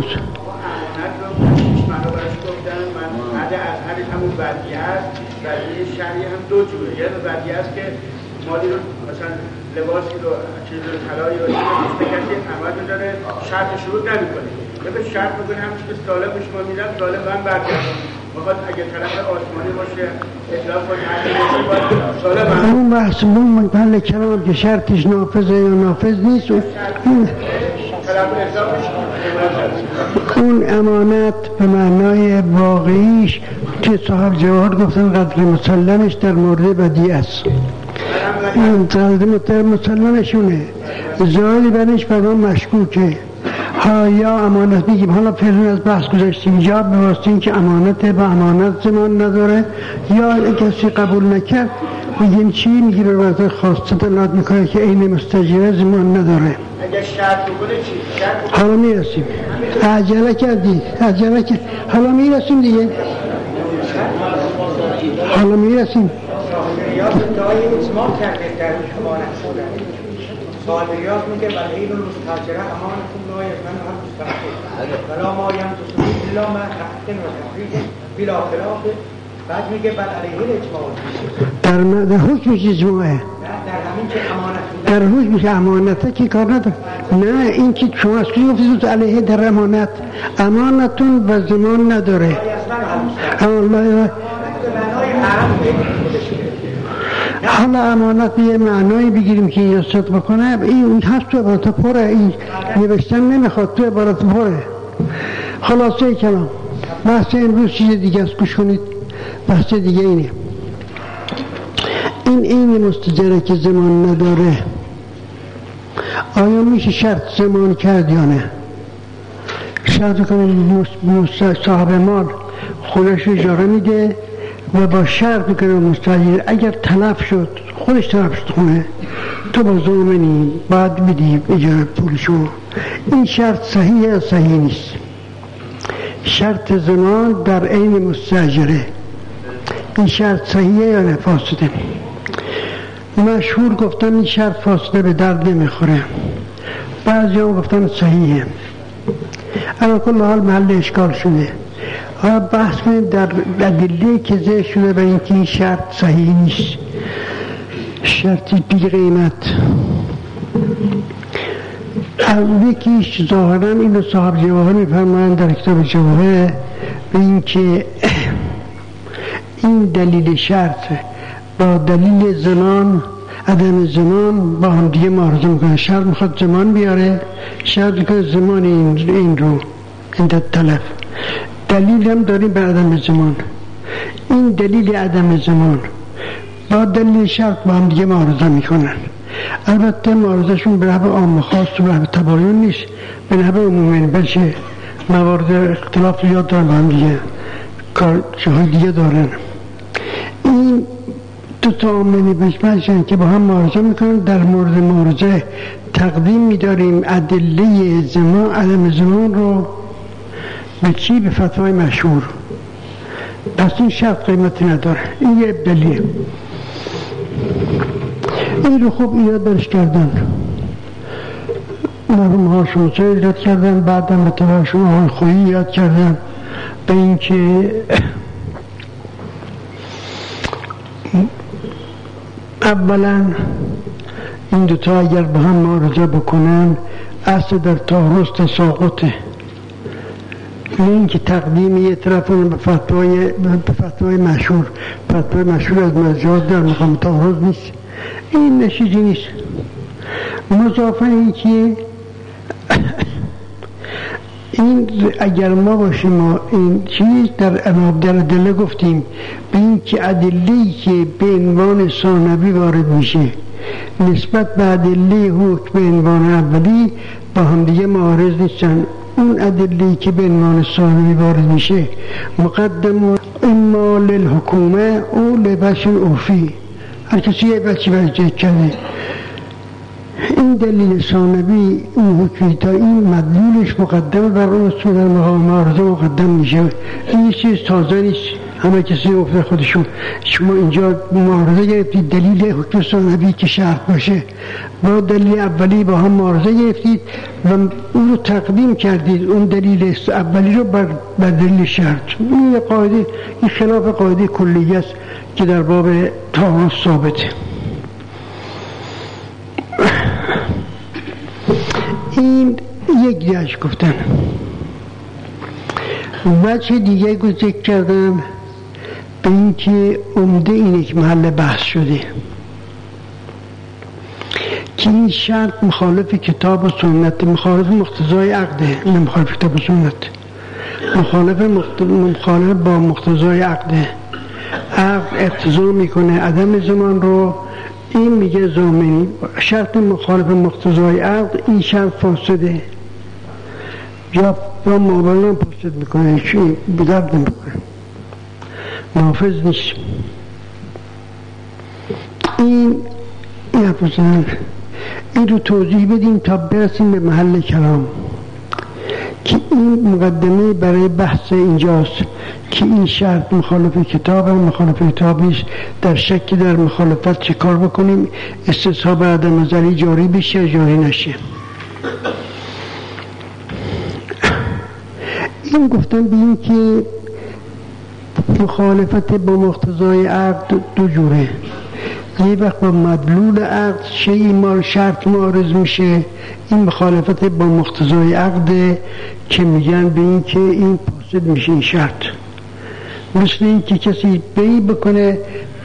همون بدیه است، بدیه شرعی هم دو جوره. یه بدیه است که مالی رو مثلا لباسی رو چیز رو طلایی رو مثل کسی عمل داره شرط شروع نمی‌کنه، یا به شرط بکنه همون که طالب به شما میدن طالب هم برگردن بخواد اگه طرف آسمانی باشه اطلاق باشه باید طالب هم اون بحث اون محل کلام که شرطش نافذه یا نافذ نیست اون امانت به معنای واقعیش که صاحب جواهر گفتن قدر مسلمش در مورد بدیع است. این قدر مسلمشونه زایدی برش برای مشکوکه. ها یا امانت میگیم حالا فعلا از بحث گذاشتیم یا به واسطه این که امانت به امانت زمان نداره یا کسی قبول نکرد میگیم چی؟ میگیم به واسطه خواسته دلالت میکنه که این مستاجره زمان نداره. اگه شرط بکنه چی؟ شرط حالا میرسیم. عجله کردی عجله کرد. حالا میرسیم دیگه حالا میرسیم. یا ادعای اجماع کرده در امانت بودن. سالریات میگه ولی این مستاجره امانتون نایز من هم مستحقه ولا ما ینتصبی الا ما حق و تحقیق بلا خلاف. بعد میگه بل علیه اجماع در حکمش اجماعه، در همین که امانت در حکمش امانته که کار نداره. نه این که شما از کجا گفتید علیه در امانت امانتون و زمان نداره. الله حالا امانت یه معنایی بگیریم که این صدق بکنه، این هست تو عبارت پره، این نوشتن نمیخواد، تو عبارت پره. خلاصه کلام بحث امروز چیز دیگه است، گوش کنید. بحث دیگه اینه، این این مستجره که زمان نداره آیا میشه شرط زمان کرد یا نه؟ شرط کنه صاحب مال خودش اجاره میده و با شرط میکنه مستجر اگر تلف شد، خودش تلف شد خونه، تو با ضامنی باید بدی اجاره پولشو. این شرط صحیحه یا صحیح نیست؟ شرط زمان در عین مستجره، این شرط صحیحه یا نه فاسده؟ مشهور گفتن این شرط فاسده، به درد نمیخوره. بعضی هم گفتن صحیحه. اما کل حال محل اشکال شده. حالا بحث کنیم در ادله که ذکر شده و اینکه این شرط صحیح نیست، شرطی بی قیمت. یکیش ظاهرا اینو صاحب جواهر میفرمایند در کتاب جواهر، به اینکه این دلیل شرط با دلیل زمان عدم زمان با هم دیگه معارضه میکنه. شرط میخواد زمان بیاره، شرط میکنه زمان این, این رو این تلف. دلیل هم داریم بر عدم زمان. این دلیل عدم زمان با دلیل شرط با هم دیگه معارضه میکنن. البته معارضهشون به نحو عام خاص و به نحو تباین نیست، به نحو عمومی، بلکه موارد اختلاف زیاد دارن با هم دیگه، کار جاهای دیگه دارن. این دو تا عاملی بشمشن که با هم معارضه میکنن. در مورد معارضه تقدیم میداریم ادله زمان عدم زمان رو به چی؟ به فتوای مشهور. پس این شرط قیمتی نداره. این یه دلیل. این رو خوب ایراد برش کردن، مرحوم ها شمسه ایراد کردن، بعد هم اتباع شما های خویی ایراد کردن به این که اولا این دوتا اگر با هم معارضه بکنن اصل در تعارض تساقطه. این که تقدیم یه طرف به فتوای به فتوای مشهور، فتوای مشهور از مجاز در مقام تعارض نیست. این نشیجی نیست. مضافه این که این اگر ما باشیم ما این چیز در اناب در ادله گفتیم به این که ادله‌ای که به عنوان ثانوی وارد میشه نسبت به ادله حکم به عنوان اولی با هم دیگه معارض نیستن. اون ادله‌ای که به عنوان ثانوی وارد میشه مقدم اما للحکومه او لبش عرفی، هر کسی یه بچی برجه کرده. این دلیل ثانوی اون حکمی تا این مدلولش مقدم بر اون اصول در مقام معارضه مقدم میشه. این چیز تازه نیست، همه کسی افته خودشون. شما اینجا معارضه گرفتید دلیل حکم ثانوی که شرط باشه با دلیل اولی با هم معارضه گرفتید و اون رو تقدیم کردید، اون دلیل اولی رو بر, بر دلیل شرط. این قاعده، این خلاف قاعده کلیه است که در باب تعارض ثابته. این یک دیگهش گفتن. وجه دیگه گو ذکر کردم به این که عمده اینه که محل بحث شده که این شرط مخالف کتاب و سنت، مخالف مقتضای عقده، نه مخالف کتاب و سنت، مخالف مخالف با مقتضای عقده. عقد اقتضا میکنه عدم زمان رو، این میگه ضامنی. شرط مخالف مقتضای عقد، این شرط فاسده یا با مقابلان فاسد میکنه، چی بدرد نمیکنه، محافظ نیست. این این حفظان این رو توضیح بدیم تا برسیم به محل کلام که این مقدمه برای بحث اینجاست که این شرط مخالف کتاب هم مخالف کتابیست. در شک در مخالفت چه کار بکنیم؟ استصحاب عدم نظری جاری بشه جاری نشه. این گفتن به این که مخالفت با مقتضای عقد دو جوره. یه وقت با مدلول عقد شیئی مال شرط معارض میشه، این مخالفت با مقتضای عقد که میگن به این که این فاسد میشه این شرط. مثل این که کسی بی بکنه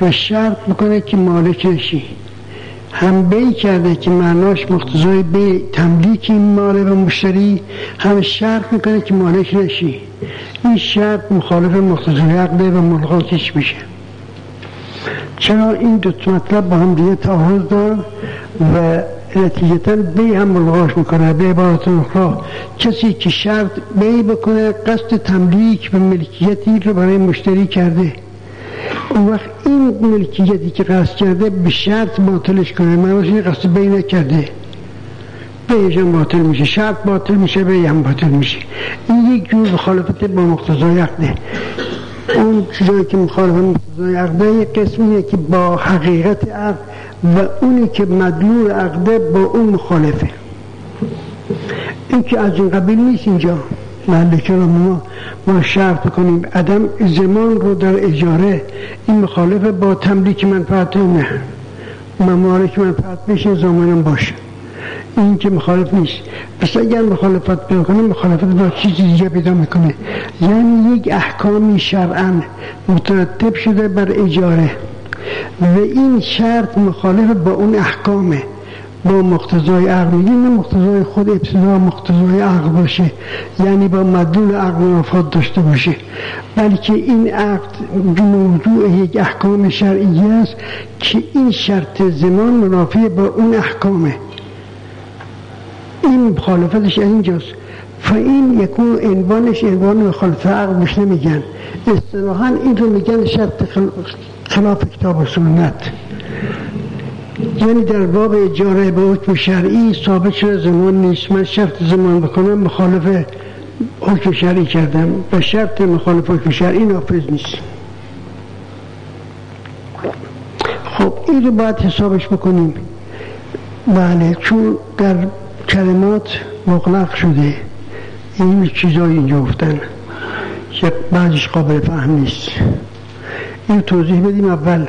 و شرط میکنه که مالک نشی. هم بی کرده که معناش مقتضای بی تملیک این مال به مشتری، هم شرط میکنه که مالک نشی. این شرط مخالف مقتضای عقده و ملغاتش میشه. چرا این دو مطلب با هم دیگه تعارض دارن و نتیجتا بی هم ملغاش میکنه. به عبارت اخرى کسی که شرط بی بکنه قصد تملیک و ملکیتی رو برای مشتری کرده، اون وقت این ملکیتی که قصد کرده به شرط باطلش کنه، معنیش این قصد بی نکرده، بیش هم باطل میشه، شرط باطل میشه، بی هم باطل میشه. این یک جور مخالفت با مقتضای عقده. اون چیزایی که مخالف مقتضای عقده یک قسمیه که با حقیقت عقد و اونی که مدلول عقده با اون مخالفه. این که از این قبیل نیست. اینجا محل کلام ما ما شرط کنیم عدم زمان رو در اجاره، این مخالفه با تملیک منفعت، نه ممالک منفعت بشه زمانم باشه، این که مخالف نیست. پس اگر مخالفت بکنه مخالفت با چیزی دیگه پیدا میکنه، یعنی یک احکامی شرعاً مترتب شده بر اجاره و این شرط مخالف با اون احکامه، با مقتضای عقل. میگیم نه مقتضای خود ابتدا مقتضای عقل باشه، یعنی با مدلول عقل مفاد داشته باشه، بلکه این عقد موضوع یک احکام شرعی است که این شرط زمان منافی با اون احکامه. این مخالفتش از اینجاست. فاین یکون عنوانش عنوان مخالفت عقل بهش نمیگن، اصطلاحاً این رو میگن شرط خلاف کتاب و سنت. یعنی در باب اجاره به حکم شرعی ثابت شده زمان نیست، من شرط زمان بکنم مخالف حکم شرعی کردم و شرط مخالف حکم شرعی نافذ نیست. خب این رو باید حسابش بکنیم. بله، چون در کلمات مغلق شده، این چیزایی اینجا گفتن که بعضش قابل فهم نیست. این توضیح بدیم. اول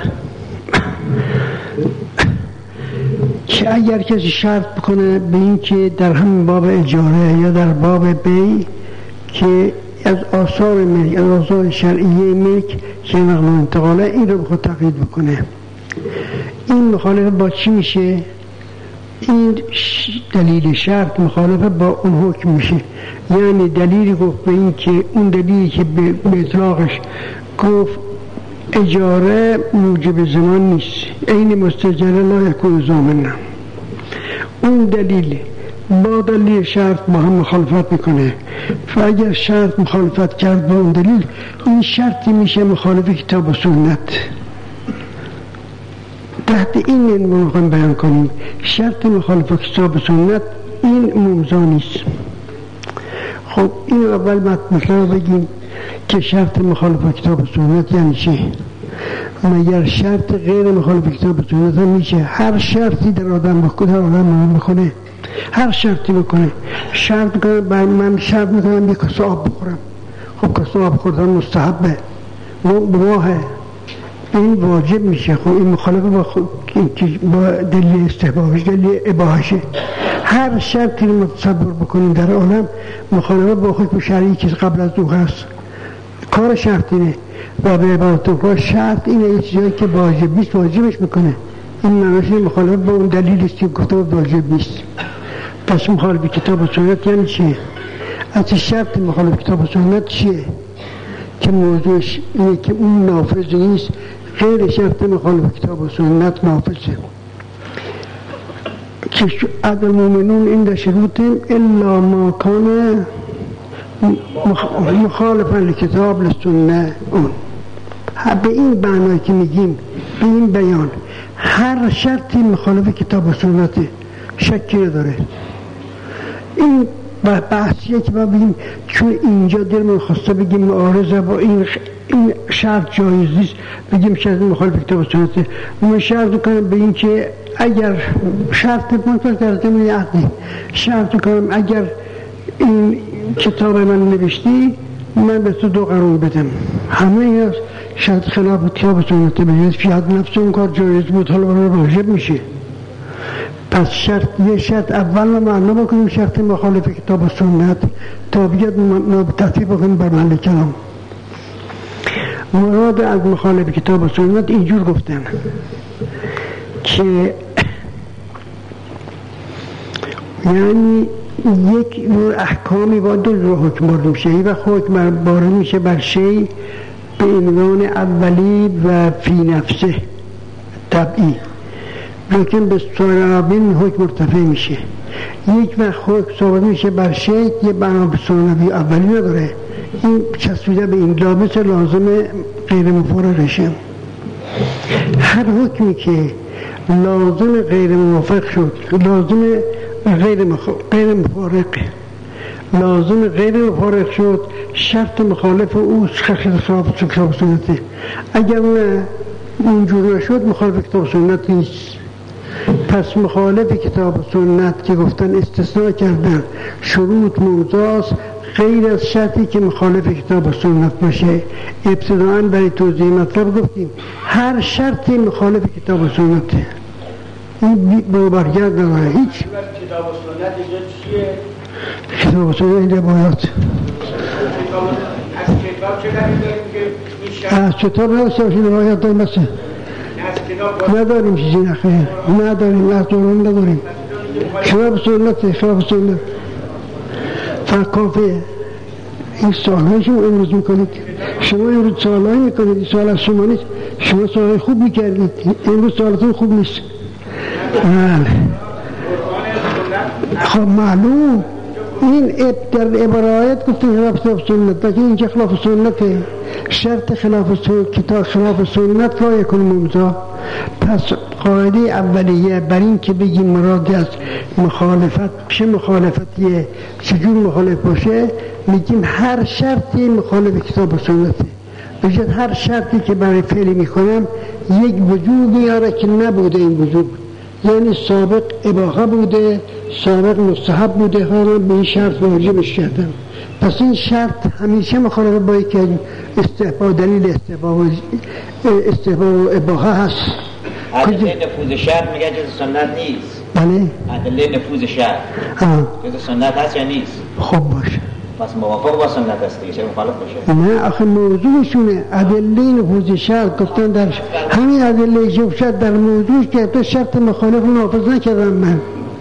که اگر کسی شرط بکنه به این که در همین باب اجاره یا در باب بی که از آثار ملک، از آثار شرعیه ملک که نقل و انتقاله، این رو بخود تقیید بکنه، این مخالف با چی میشه؟ این دلیل شرط مخالف با اون حکم میشه. یعنی دلیلی گفت به این که اون دلیلی که به اطلاقش گفت اجاره موجب زمان نیست، این مستجره لا یکون ضامنا، اون دلیل با دلیل شرط با هم مخالفت میکنه. و اگر شرط مخالفت کرد با اون دلیل، این شرطی میشه مخالف کتاب و سنت. تحت این عنوان میخوایم بیان کنیم شرط مخالف کتاب و سنت این موضوع نیست. خب این اول مطلب بگیم که شرط مخالف کتاب و سنت یعنی چی؟ مگر شرط غیر مخالف کتاب و سنت هم میشه؟ هر شرطی در آدم بکنه، در آدم بکنه، هر شرطی بکنه، شرط کنه من شرط میکنم یک کاسه آب بخورم، خب کاسه آب خوردن مستحبه، مباحه، این واجب میشه. خب این مخالف با, با دلیل استحبابش، دلیل اباحشه. هر شرطی رو متصور بکنیم در عالم مخالفه با حکم شرعی که قبل از او هست، کار شرط اینه. و به عبارت اخرى شرط اینه یه چیزایی که واجب نیست واجبش میکنه، این معنیش مخالفه با اون دلیل است که کتاب واجب نیست. پس مخالف کتاب و سنت یعنی چیه؟ از شرط مخالف کتاب و سنت چیه؟ که موضوعش اینه که اون نافذ نیست، غیر شرط مخالف کتاب و سنت نافذه. که عدل المؤمنون عند شروطهم الا ما کان مخالفا لکتاب لسنه. اون به این معنی که میگیم، به این بیان، هر شرطی مخالف کتاب و سنت شکی نداره. این بحثیه که ما بگیم چون اینجا دلمون خواسته بگیم معارضه با این این شرط جایز نیست، بگیم شرط مخالف کتاب و سنت. ما شرط کنیم به این که اگر شرط منطق در ضمن عقدی شرط کنم اگر این کتاب من نوشتی من به تو دو قرون بدم، همه این شرط خلاف کتاب و سنت بگید فی حد نفس اون کار جایز بود، حالا واجب میشه. پس شرط یه شرط اول ما معنا بکنیم شرط مخالف کتاب و سنت تا بیاد تطبیق بکنیم بر محل کلام. مراد از مخالف کتاب و سنت اینجور گفتن که یعنی یک نوع احکامی با دو جور حکم وارد میشه. یک وقت حکم وارد میشه بر شی به عنوان اولی و فی نفسه طبعی، لیکن به ثانوی حکم مرتفع میشه. یک وقت حکم ثابت میشه بر شی یه بنا به ثانوی اولی نداره، این چسبیده به این لابس لازم غیر مفارقشه. هر حکمی که لازم غیر موافق شد، لازم غیر, مخ... غیر مفارق لازم غیر مفارق شد، شرط مخالف او خلاف کتاب سنته. اگر نه اونجور شد مخالف کتاب سنت نیست. پس مخالف کتاب سنت که گفتن استثناء کردن شروط موضوعات غیر از شرطی که مخالف کتاب سنت باشه. ابتداءً برای توضیح مطلب گفتیم هر شرطی مخالف کتاب سنته، این باورگرد نداره. هیچ کتاب سنت اینجا چیه؟ کتاب سنت این روایات از کتاب چه داریم که این شرط؟ از کتاب نوشته باشید روایات داریم بسه نداریم چیزی نخیر نداریم، از دوران نداریم. کتاب سنت کتاب سنت فقط کافیه. این سوال هایی شما امروز میکنید، شما امروز سوال هایی میکنید، این سوال از شما نیست. شما سوال های خوب میکردید، امروز سوالتون خوب نیست. بله خب معلوم این در عبارات گفتیم خلاف سنت، لیکن اینجا خلاف سنته. شرط خلاف سنت کتاب خلاف سنت لا یکون ممضا. پس قاعده اولیه بر این که بگیم مراد از مخالفت چه مخالفتیه چجور مخالف باشه، میگیم هر شرطی مخالف کتاب و سنته. بجد هر شرطی که برای فعلی میکنم یک وجود میاره که نبوده این وجود، یعنی سابق اباحه بوده، سابق مستحب بوده، حالا به این شرط واجبش کردم. پس این شرط همیشه مخالف با یک استحباب دلیل استحباب استحباب و اباحه هست. ادله نفوذ شرط میگه جز سنت نیست. بله ادله نفوذ شرط جز سنت هست یا نیست؟ خب باشه، پس موافق با سنت هست دیگه، چرا مخالف باشه؟ نه آخه موضوعشونه ادله نفوذ شرط گفتن. در همین ادله شرط در موضوعش که تو شرط مخالف نافذ نکردم من،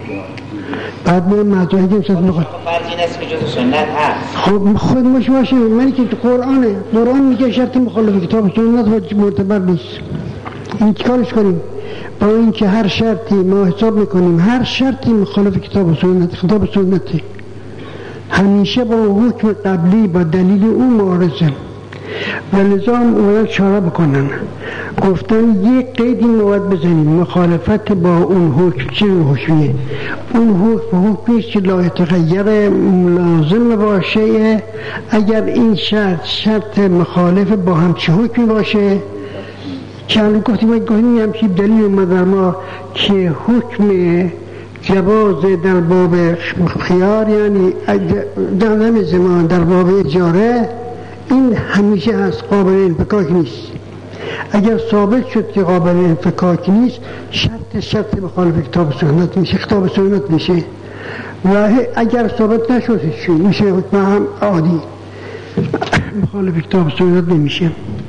بعد من مدرکم شد مخالف. فرض این است که جز سنت هست. خب خود مش باشه، منی که تو قرآنه، قرآن میگه شرط مخالف کتاب سنت معتبر نیست. این چیکارش کنیم؟ با اینکه هر شرطی ما حساب میکنیم هر شرطی مخالف کتاب سنت کتاب سنته، همیشه با حکم قبلی با دلیل اون معارضه. و لذا اومدن چاره بکنن، گفتن یک قیدی مواد بزنیم مخالفت با اون حکم. چه حکمیه؟ اون حکم حکمیست که لا تغییر لازم باشه. اگر این شرط شرط مخالف با همچی حکمی باشه که الان گفتیم اگه گفتیم همچی دلیل اومد در ما که حکم جواز در باب خیار یعنی در همه زمان در باب اجاره این همیشه هست، قابل انفکاک نیست. اگر ثابت شد که قابل انفکاک نیست شرط شرط مخالف کتاب سنت میشه، کتاب سنت میشه. و اگر ثابت نشد میشه حکم هم عادی، مخالف کتاب سنت نمیشه.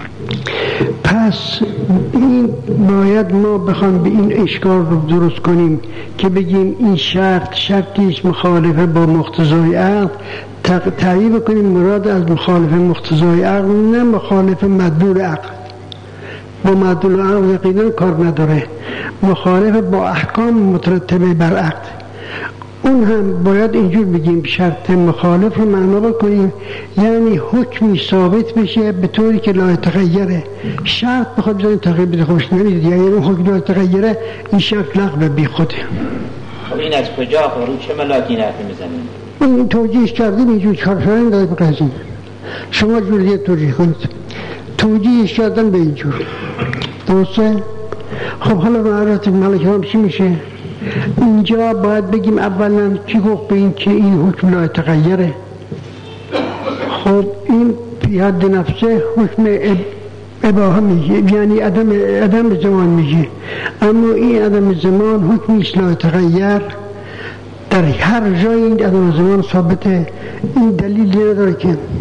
پس این باید ما بخوام به این اشکال رو درست کنیم که بگیم این شرط شرطیش مخالف با مقتضای عقل، تعیین کنیم مراد از مخالف مقتضای عقل نه مخالف مدلول عقل. با مدلول عقل یقینا کار نداره، مخالف با احکام مترتبه بر عقل. اون هم باید اینجور بگیم شرط مخالف رو معنا بکنیم، یعنی حکمی ثابت بشه به طوری که لا تغییره. شرط بخواد بزنیم تغییر بده خوش نمید، یعنی اون حکم لا تغییره این شرط لغو بی خوده. خب این از کجا رو چه ملاکی نرفی میزنیم؟ این توجیهش کردیم اینجور کارشارین داره بقیزیم، شما جوریه توجیه کنید. توجیهش کردن به اینجور درسته؟ خب حالا معرفت ملک هم چی میشه؟ اینجا باید بگیم اولا چی گفت به این که این حکم لا تغییره. خب این فی حد نفسه حکم اباحه میگه، یعنی عدم عدم زمان میگه، اما این عدم زمان حکمیش لا تغییر. در هر جای این عدم زمان ثابته، این دلیل نداره که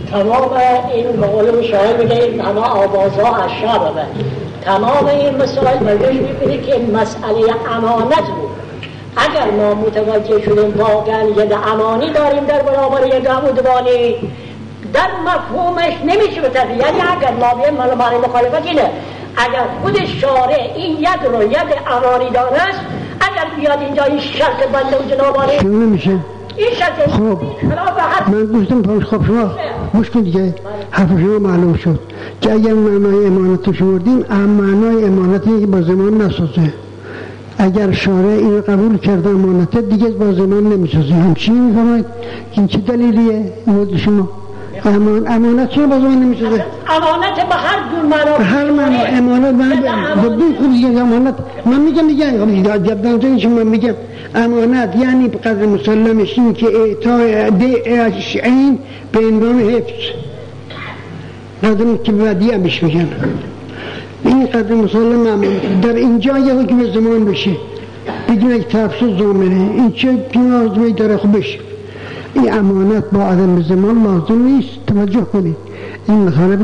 تمام این مقاله شاعر میگه این همه آوازها از شب تمام این مسائل بردش میبینه که مسئله امانت بود. اگر ما متوجه شدیم واقعا یه امانی داریم در برابر یه عمودوانی در مفهومش نمیشه بتره. یعنی اگر ما بیم مال معنی مخالفت اینه اگر خود شارع این ید رو ید امانی داره است اگر بیاد اینجا این شرط بنده و جنابانی شما نمیشه این شرط خب من دوستم پاش خب شما مشکل دیگه حرف شما معلوم شد که اگر معنای امانت رو شمردیم معنای امانتی که با زمان نسازه. اگر شارع این قبول کرده امانت دیگه با زمان نمیسازه. همچین میفرمایید این چه دلیلیه این شما امان امانت چرا با زمان نمیسازه؟ امانت به هر دور معنا به هر معنا امانت من بدون خود دیگه امانت من میگم دیگه جدا تو این من میگم امانت یعنی به قدر مسلمش این که اعطای این به عنوان حفظ قدر که بعدی هم بهش میگن این قدر مسلم امانت در اینجا یه حکم زمان بشه بدون یک تفصیل زامنه این چه پیازمی داره خوب بشه. این امانت با عدم زمان لازم نیست. توجه کنید این مطالب.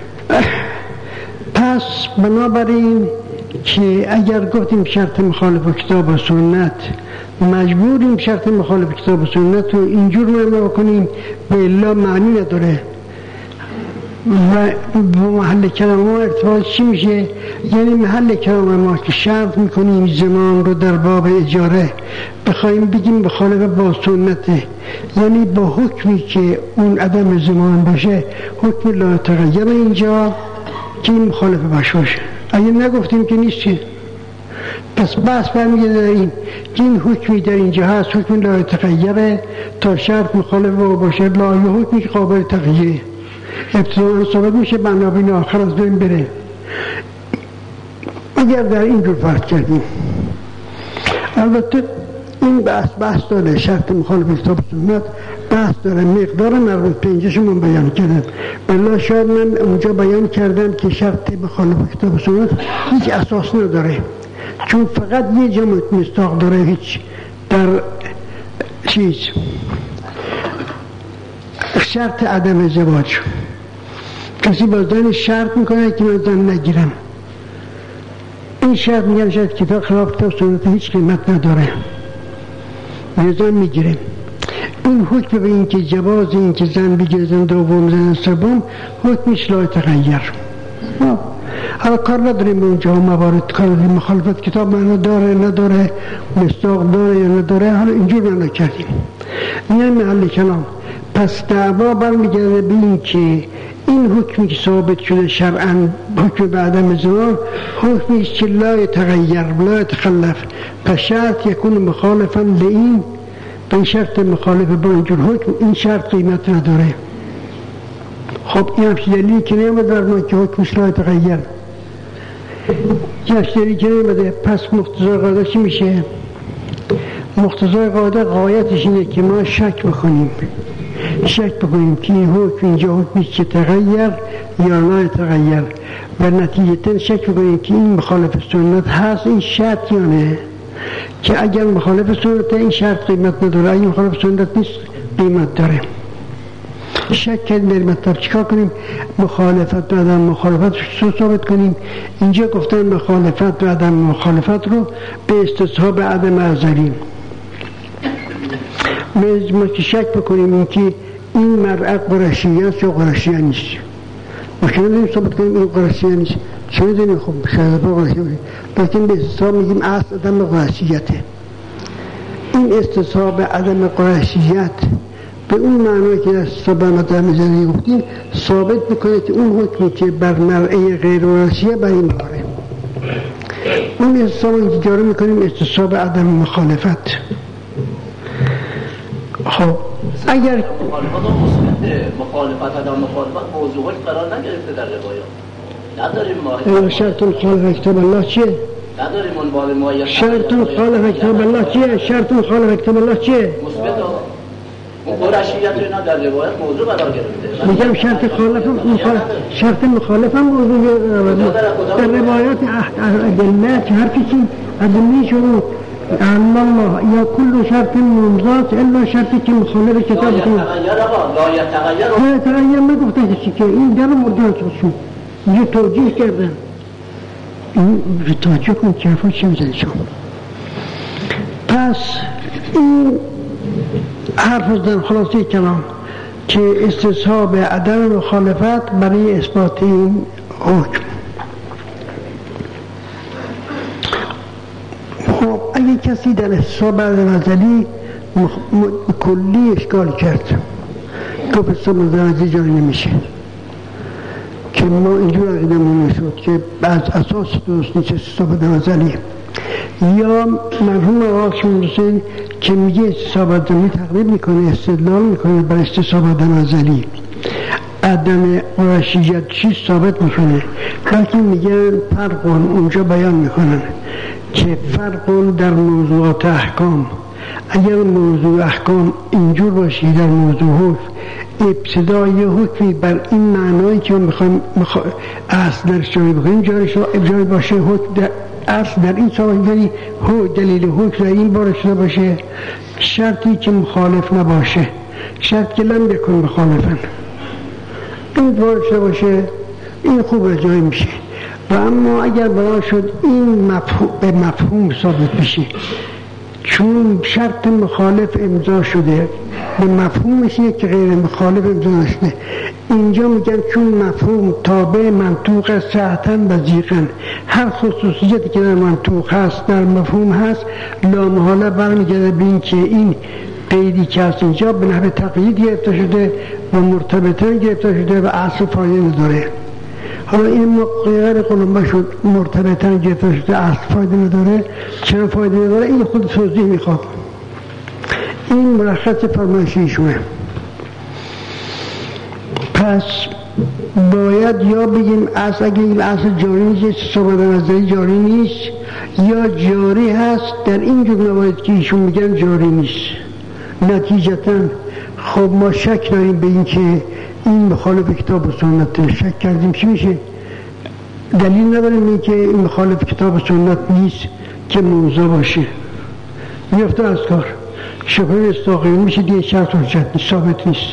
پس بنابراین که اگر گفتیم شرط مخالف کتاب و سنت مجبوریم شرط مخالف کتاب و سنت رو اینجور معنا کنیم به الا معنی نداره و با محل کلام ما ارتباط چی میشه؟ یعنی محل کلام ما که شرط میکنیم زمان رو در باب اجاره بخوایم بگیم مخالف با سنته یعنی با حکمی که اون عدم زمان باشه حکم لا تغییر اینجا که این مخالف باشه باشه اگه نگفتیم که نیست چی؟ پس بحث برمیگه در این که این حکمی در اینجا هست حکم لا تغییره تا شرط مخالف باشه لا یه حکمی که قابل تغییره ابتداً ثابت میشه بنابراین آخر از بین بره. اگر در این جور فرق کردیم البته این بحث بحث داره شرط مخالف کتاب سنت بحث داره مقدار مربوط به اینجا شما بیان کردم بلا شاید من اونجا بیان کردم که شرط مخالف کتاب سنت هیچ اساس نداره چون فقط یه جا مستاق داره هیچ در چیز شرط عدم ازدواج کسی با زن شرط میکنه که من زن نگیرم این شرط میگن شاید کتاب خلاف کتاب سنت هیچ قیمت نداره یه زن میگیره این حکم به این که جواز این که زن بگیره زن دوم زن سوم حکمش لا تغییر. حالا کار نداریم به اونجا موارد کار نداریم مخالفت کتاب معنا داره نداره مستاق داره یا نداره حالا اینجور معنا کردیم این محل کلام. پس دعوا برمیگرده به این که این حکمی که ثابت شده شرعاً حکم به عدم زمان حکمی است که لا تغییر لا يتخلف پس شرط یکون مخالفاً لئین به شرط مخالف با اینجور حکم این شرط قیمت نداره. خب این همچه دلیلی که نیامد بر ما که حکمش لا تغییر این همچه دلیلی که نیامده پس مقتضای قاعده چی میشه؟ مقتضای قاعده غایتش اینه که ما شک بکنیم شک بکنیم که این حکم اینجا حکمی که تغییر یا لا تغییر و نتیجتاً شک بکنیم که این مخالف سنت هست این شرط یا نه که اگر مخالف سنت این شرط قیمت نداره اگر مخالف سنت نیست قیمت داره. شک کردیم در مطلب چیکار کنیم؟ مخالفت و عدم مخالفت رو ثابت کنیم. اینجا گفتن مخالفت و عدم مخالفت رو به استصحاب عدم ازلی ما که شک بکنیم این که این مرأة قرشیه است یا قرشیه نیست ما که نداریم ثابت کنیم این قرشیه نیست چه میدونیم خب شاید با قرشیه بودیم لیکن به استصحاب میگیم اصل عدم قرشیته. این استصحاب عدم قرشیت به اون معنی که در استصحاب عدم ازلی گفتیم ثابت میکنه که اون حکمی که بر مرأة غیر قرشیه بر این باره اون استصحاب این که جاری میکنیم استصحاب عدم مخالفت. خب اگر مخالفت و مثبت مخالفت عدم مخالفت موضوعش قرار نگرفته در روایات نداریم ما شرط مخالفت کتاب الله چیه؟ نداریم عنوان ما شرط مخالفت کتاب الله چیه؟ شرط مخالفت کتاب الله چیه؟ مثبت اون قرشیت اینا در روایت موضوع قرار گرفته میگم شرط مخالف شرط مخالف هم موضوع در روایات ادله که هر کسی ادله شروع الله یا کل شرط ممضات الا شرطی که مخالف کتاب لا یتغیر آقا لا یتغیر لا یتغیر نگفتن کسی که این در مردان توشون یه توجیه کردن این توجیه کن که حرفا چه میزنی شما. پس این حرف در خلاصه کلام که استصحاب عدم مخالفت برای اثبات این حکم. خب اگه کسی در استصحاب عدم ازلی کلی اشکال کرد گفت استصحاب عدم ازلی جاری نمیشه که ما اینجور عقیده مونه شد که از اساس درست نیست استصحاب عدم ازلی، یا مرحوم آقا شمرسین که میگه استصحاب عدمی تقریب میکنه استدلال میکنه بر استصحاب عدم ازلی عدم قرشیت چیز ثابت میکنه، بلکه میگن فرقون اونجا بیان میکنن که فرقون در موضوعات احکام. اگر موضوع احکام اینجور باشی در موضوع حکم ابتدای حکمی بر این معنایی که میخوایم مخوا... اصل در جاری بکنیم جاری باشه حکم در اصل در این سوال یعنی هو دلیل حکم در این باره شده باشه، شرطی که مخالف نباشه، شرط که لم بکن مخالفن این باره شده باشه، این خوب جایی میشه. و اما اگر برای شد این مفهوم به مفهوم ثابت بشه چون شرط مخالف امضا شده به مفهومش یک که غیر مخالف امضا نشده، اینجا میگن چون مفهوم تابع منطوق است صحتاً و ضیقاً، هر خصوصیتی که در منطوق هست در مفهوم هست لامحاله برمیگرده به این که این قیدی که هست اینجا به نحو تقیید گرفته شده و مرتبطاً گرفته شده و اصل فایده نداره. حالا این غیر قلمبه شد مرتبطاً گرفته شده اصل فایده نداره، چند فایده نداره این خود توضیح میخواد. این مرخص فرمایشیشونه. پس باید یا بگیم اصل اگه این اصل جاری نیست استصحاب عدم ازلی جاری نیست، یا جاری هست در این جمله باید که ایشون میگن جاری نیست. نتیجتاً خب ما شک داریم به این که این مخالف کتاب و سنت، شک کردیم چی میشه؟ دلیل نداریم این که این مخالف کتاب و سنت نیست که موضوع باشه، میفته از کار شبه استاقی میشه دیگه شرط حجت ثابت نیست.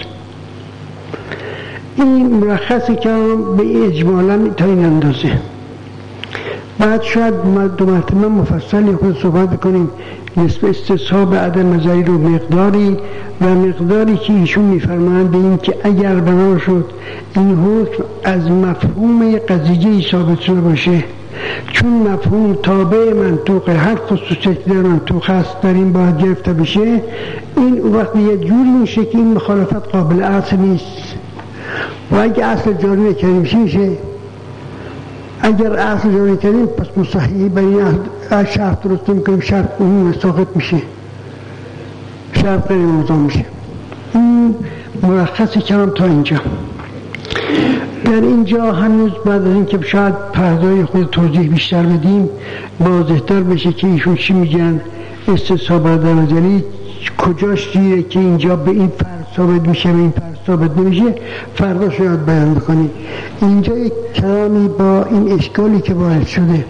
این مرخصی که به اجمالا تا این اندازه. بعد شاید دو مرتبه مفصلی خود صحبت بکنیم نسبت استصحاب عدم ازلی رو مقداری و مقداری که ایشون میفرمایند به این که اگر بنا شد این حکم از مفهوم قضیه ثابت شده باشه چون مفهوم تابع منطوق هر خصوصیتی در منطوق هست در این باید گرفته بشه، این وقت یه جوری میشه که این مخالفت قابل اصل نیست. و اگه اصل جاری نکردیم چی میشه؟ اگر اصل جاری نکردیم پس مصححی بین شرط درست میکنیم شرط اون ساقط میشه، شرط غیر موضوع میشه. این مرخصی کردم تا اینجا. در اینجا هنوز بعد از اینکه شاید پردای خود توضیح بیشتر بدیم واضح‌تر بشه که ایشون چی میگن استصحاب عدم ازلی کجاش دیره که اینجا به این فرض ثابت میشه به این فرض ثابت نمیشه، فردا شاید بیان بکنیم. اینجا یک کلامی با این اشکالی که وارد شده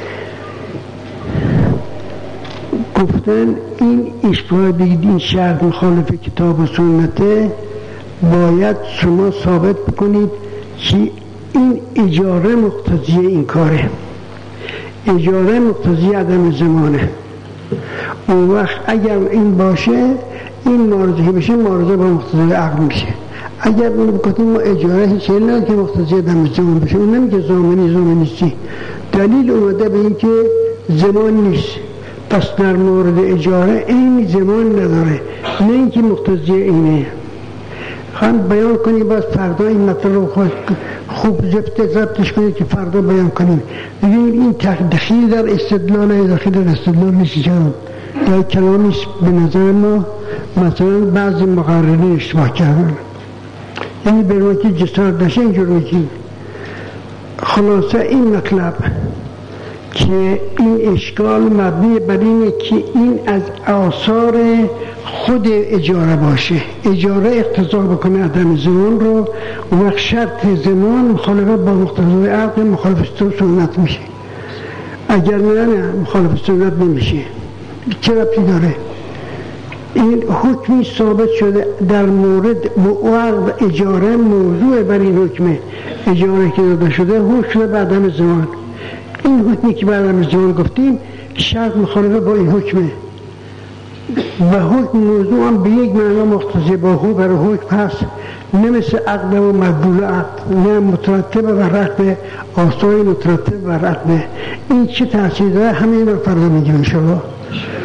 گفتن این اشباه بگید این شرط مخالف کتاب و سنته باید شما ثابت بکنید که این اجاره مقتضی این کاره، اجاره مقتضی عدم زمانه. اون وقت اگر این باشه این معارضه بشه معارضه با مقتضی عقل میشه. اگر اون بکنیم ما اجاره هیچ نه که مقتضی عدم زمان بشه، اون نمیگه زمانی زمانی نیستی، دلیل اومده به این که زمان نیست، پس در مورد اجاره این زمان نداره نه اینکه مقتضی اینه. خواهم بیان کنیم باز فردا این مطلب رو خوب زبط زبطش کنید که فردا بیان کنیم. ببینید این تدخیل در استدلال اضافی در استدلال نیست جناب، در کلامیست به نظر ما مثلا بعضی مقررین اشتباه کردن، یعنی برای که جسارت نشه اینجور میگیم. خلاصه این مطلب که این اشکال مبنی بر اینه که این از آثار خود اجاره باشه، اجاره اقتضا بکنه عدم زمان رو، اون وقت شرط زمان مخالفت با مقتضای عقل مخالفت سنت میشه، اگر نه نه مخالفت سنت نمیشه. چه ربطی داره؟ این حکمی ثابت شده در مورد عقد اجاره، موضوع بر این حکم اجاره که داده شده حکم شده بعد از زمان. این حکمی که بعد از زمان گفتیم شرط مخالفه با این حکمه و حکم موضوع هم به یک معنا مقتضی با حکم برای حکم هست، نه مثل عقد و مدلول عقد، نه مترتب بر عقد، آثار مترتب بر عقد. این چه تأثیر داره همین رو فردا میگیم انشاءالله.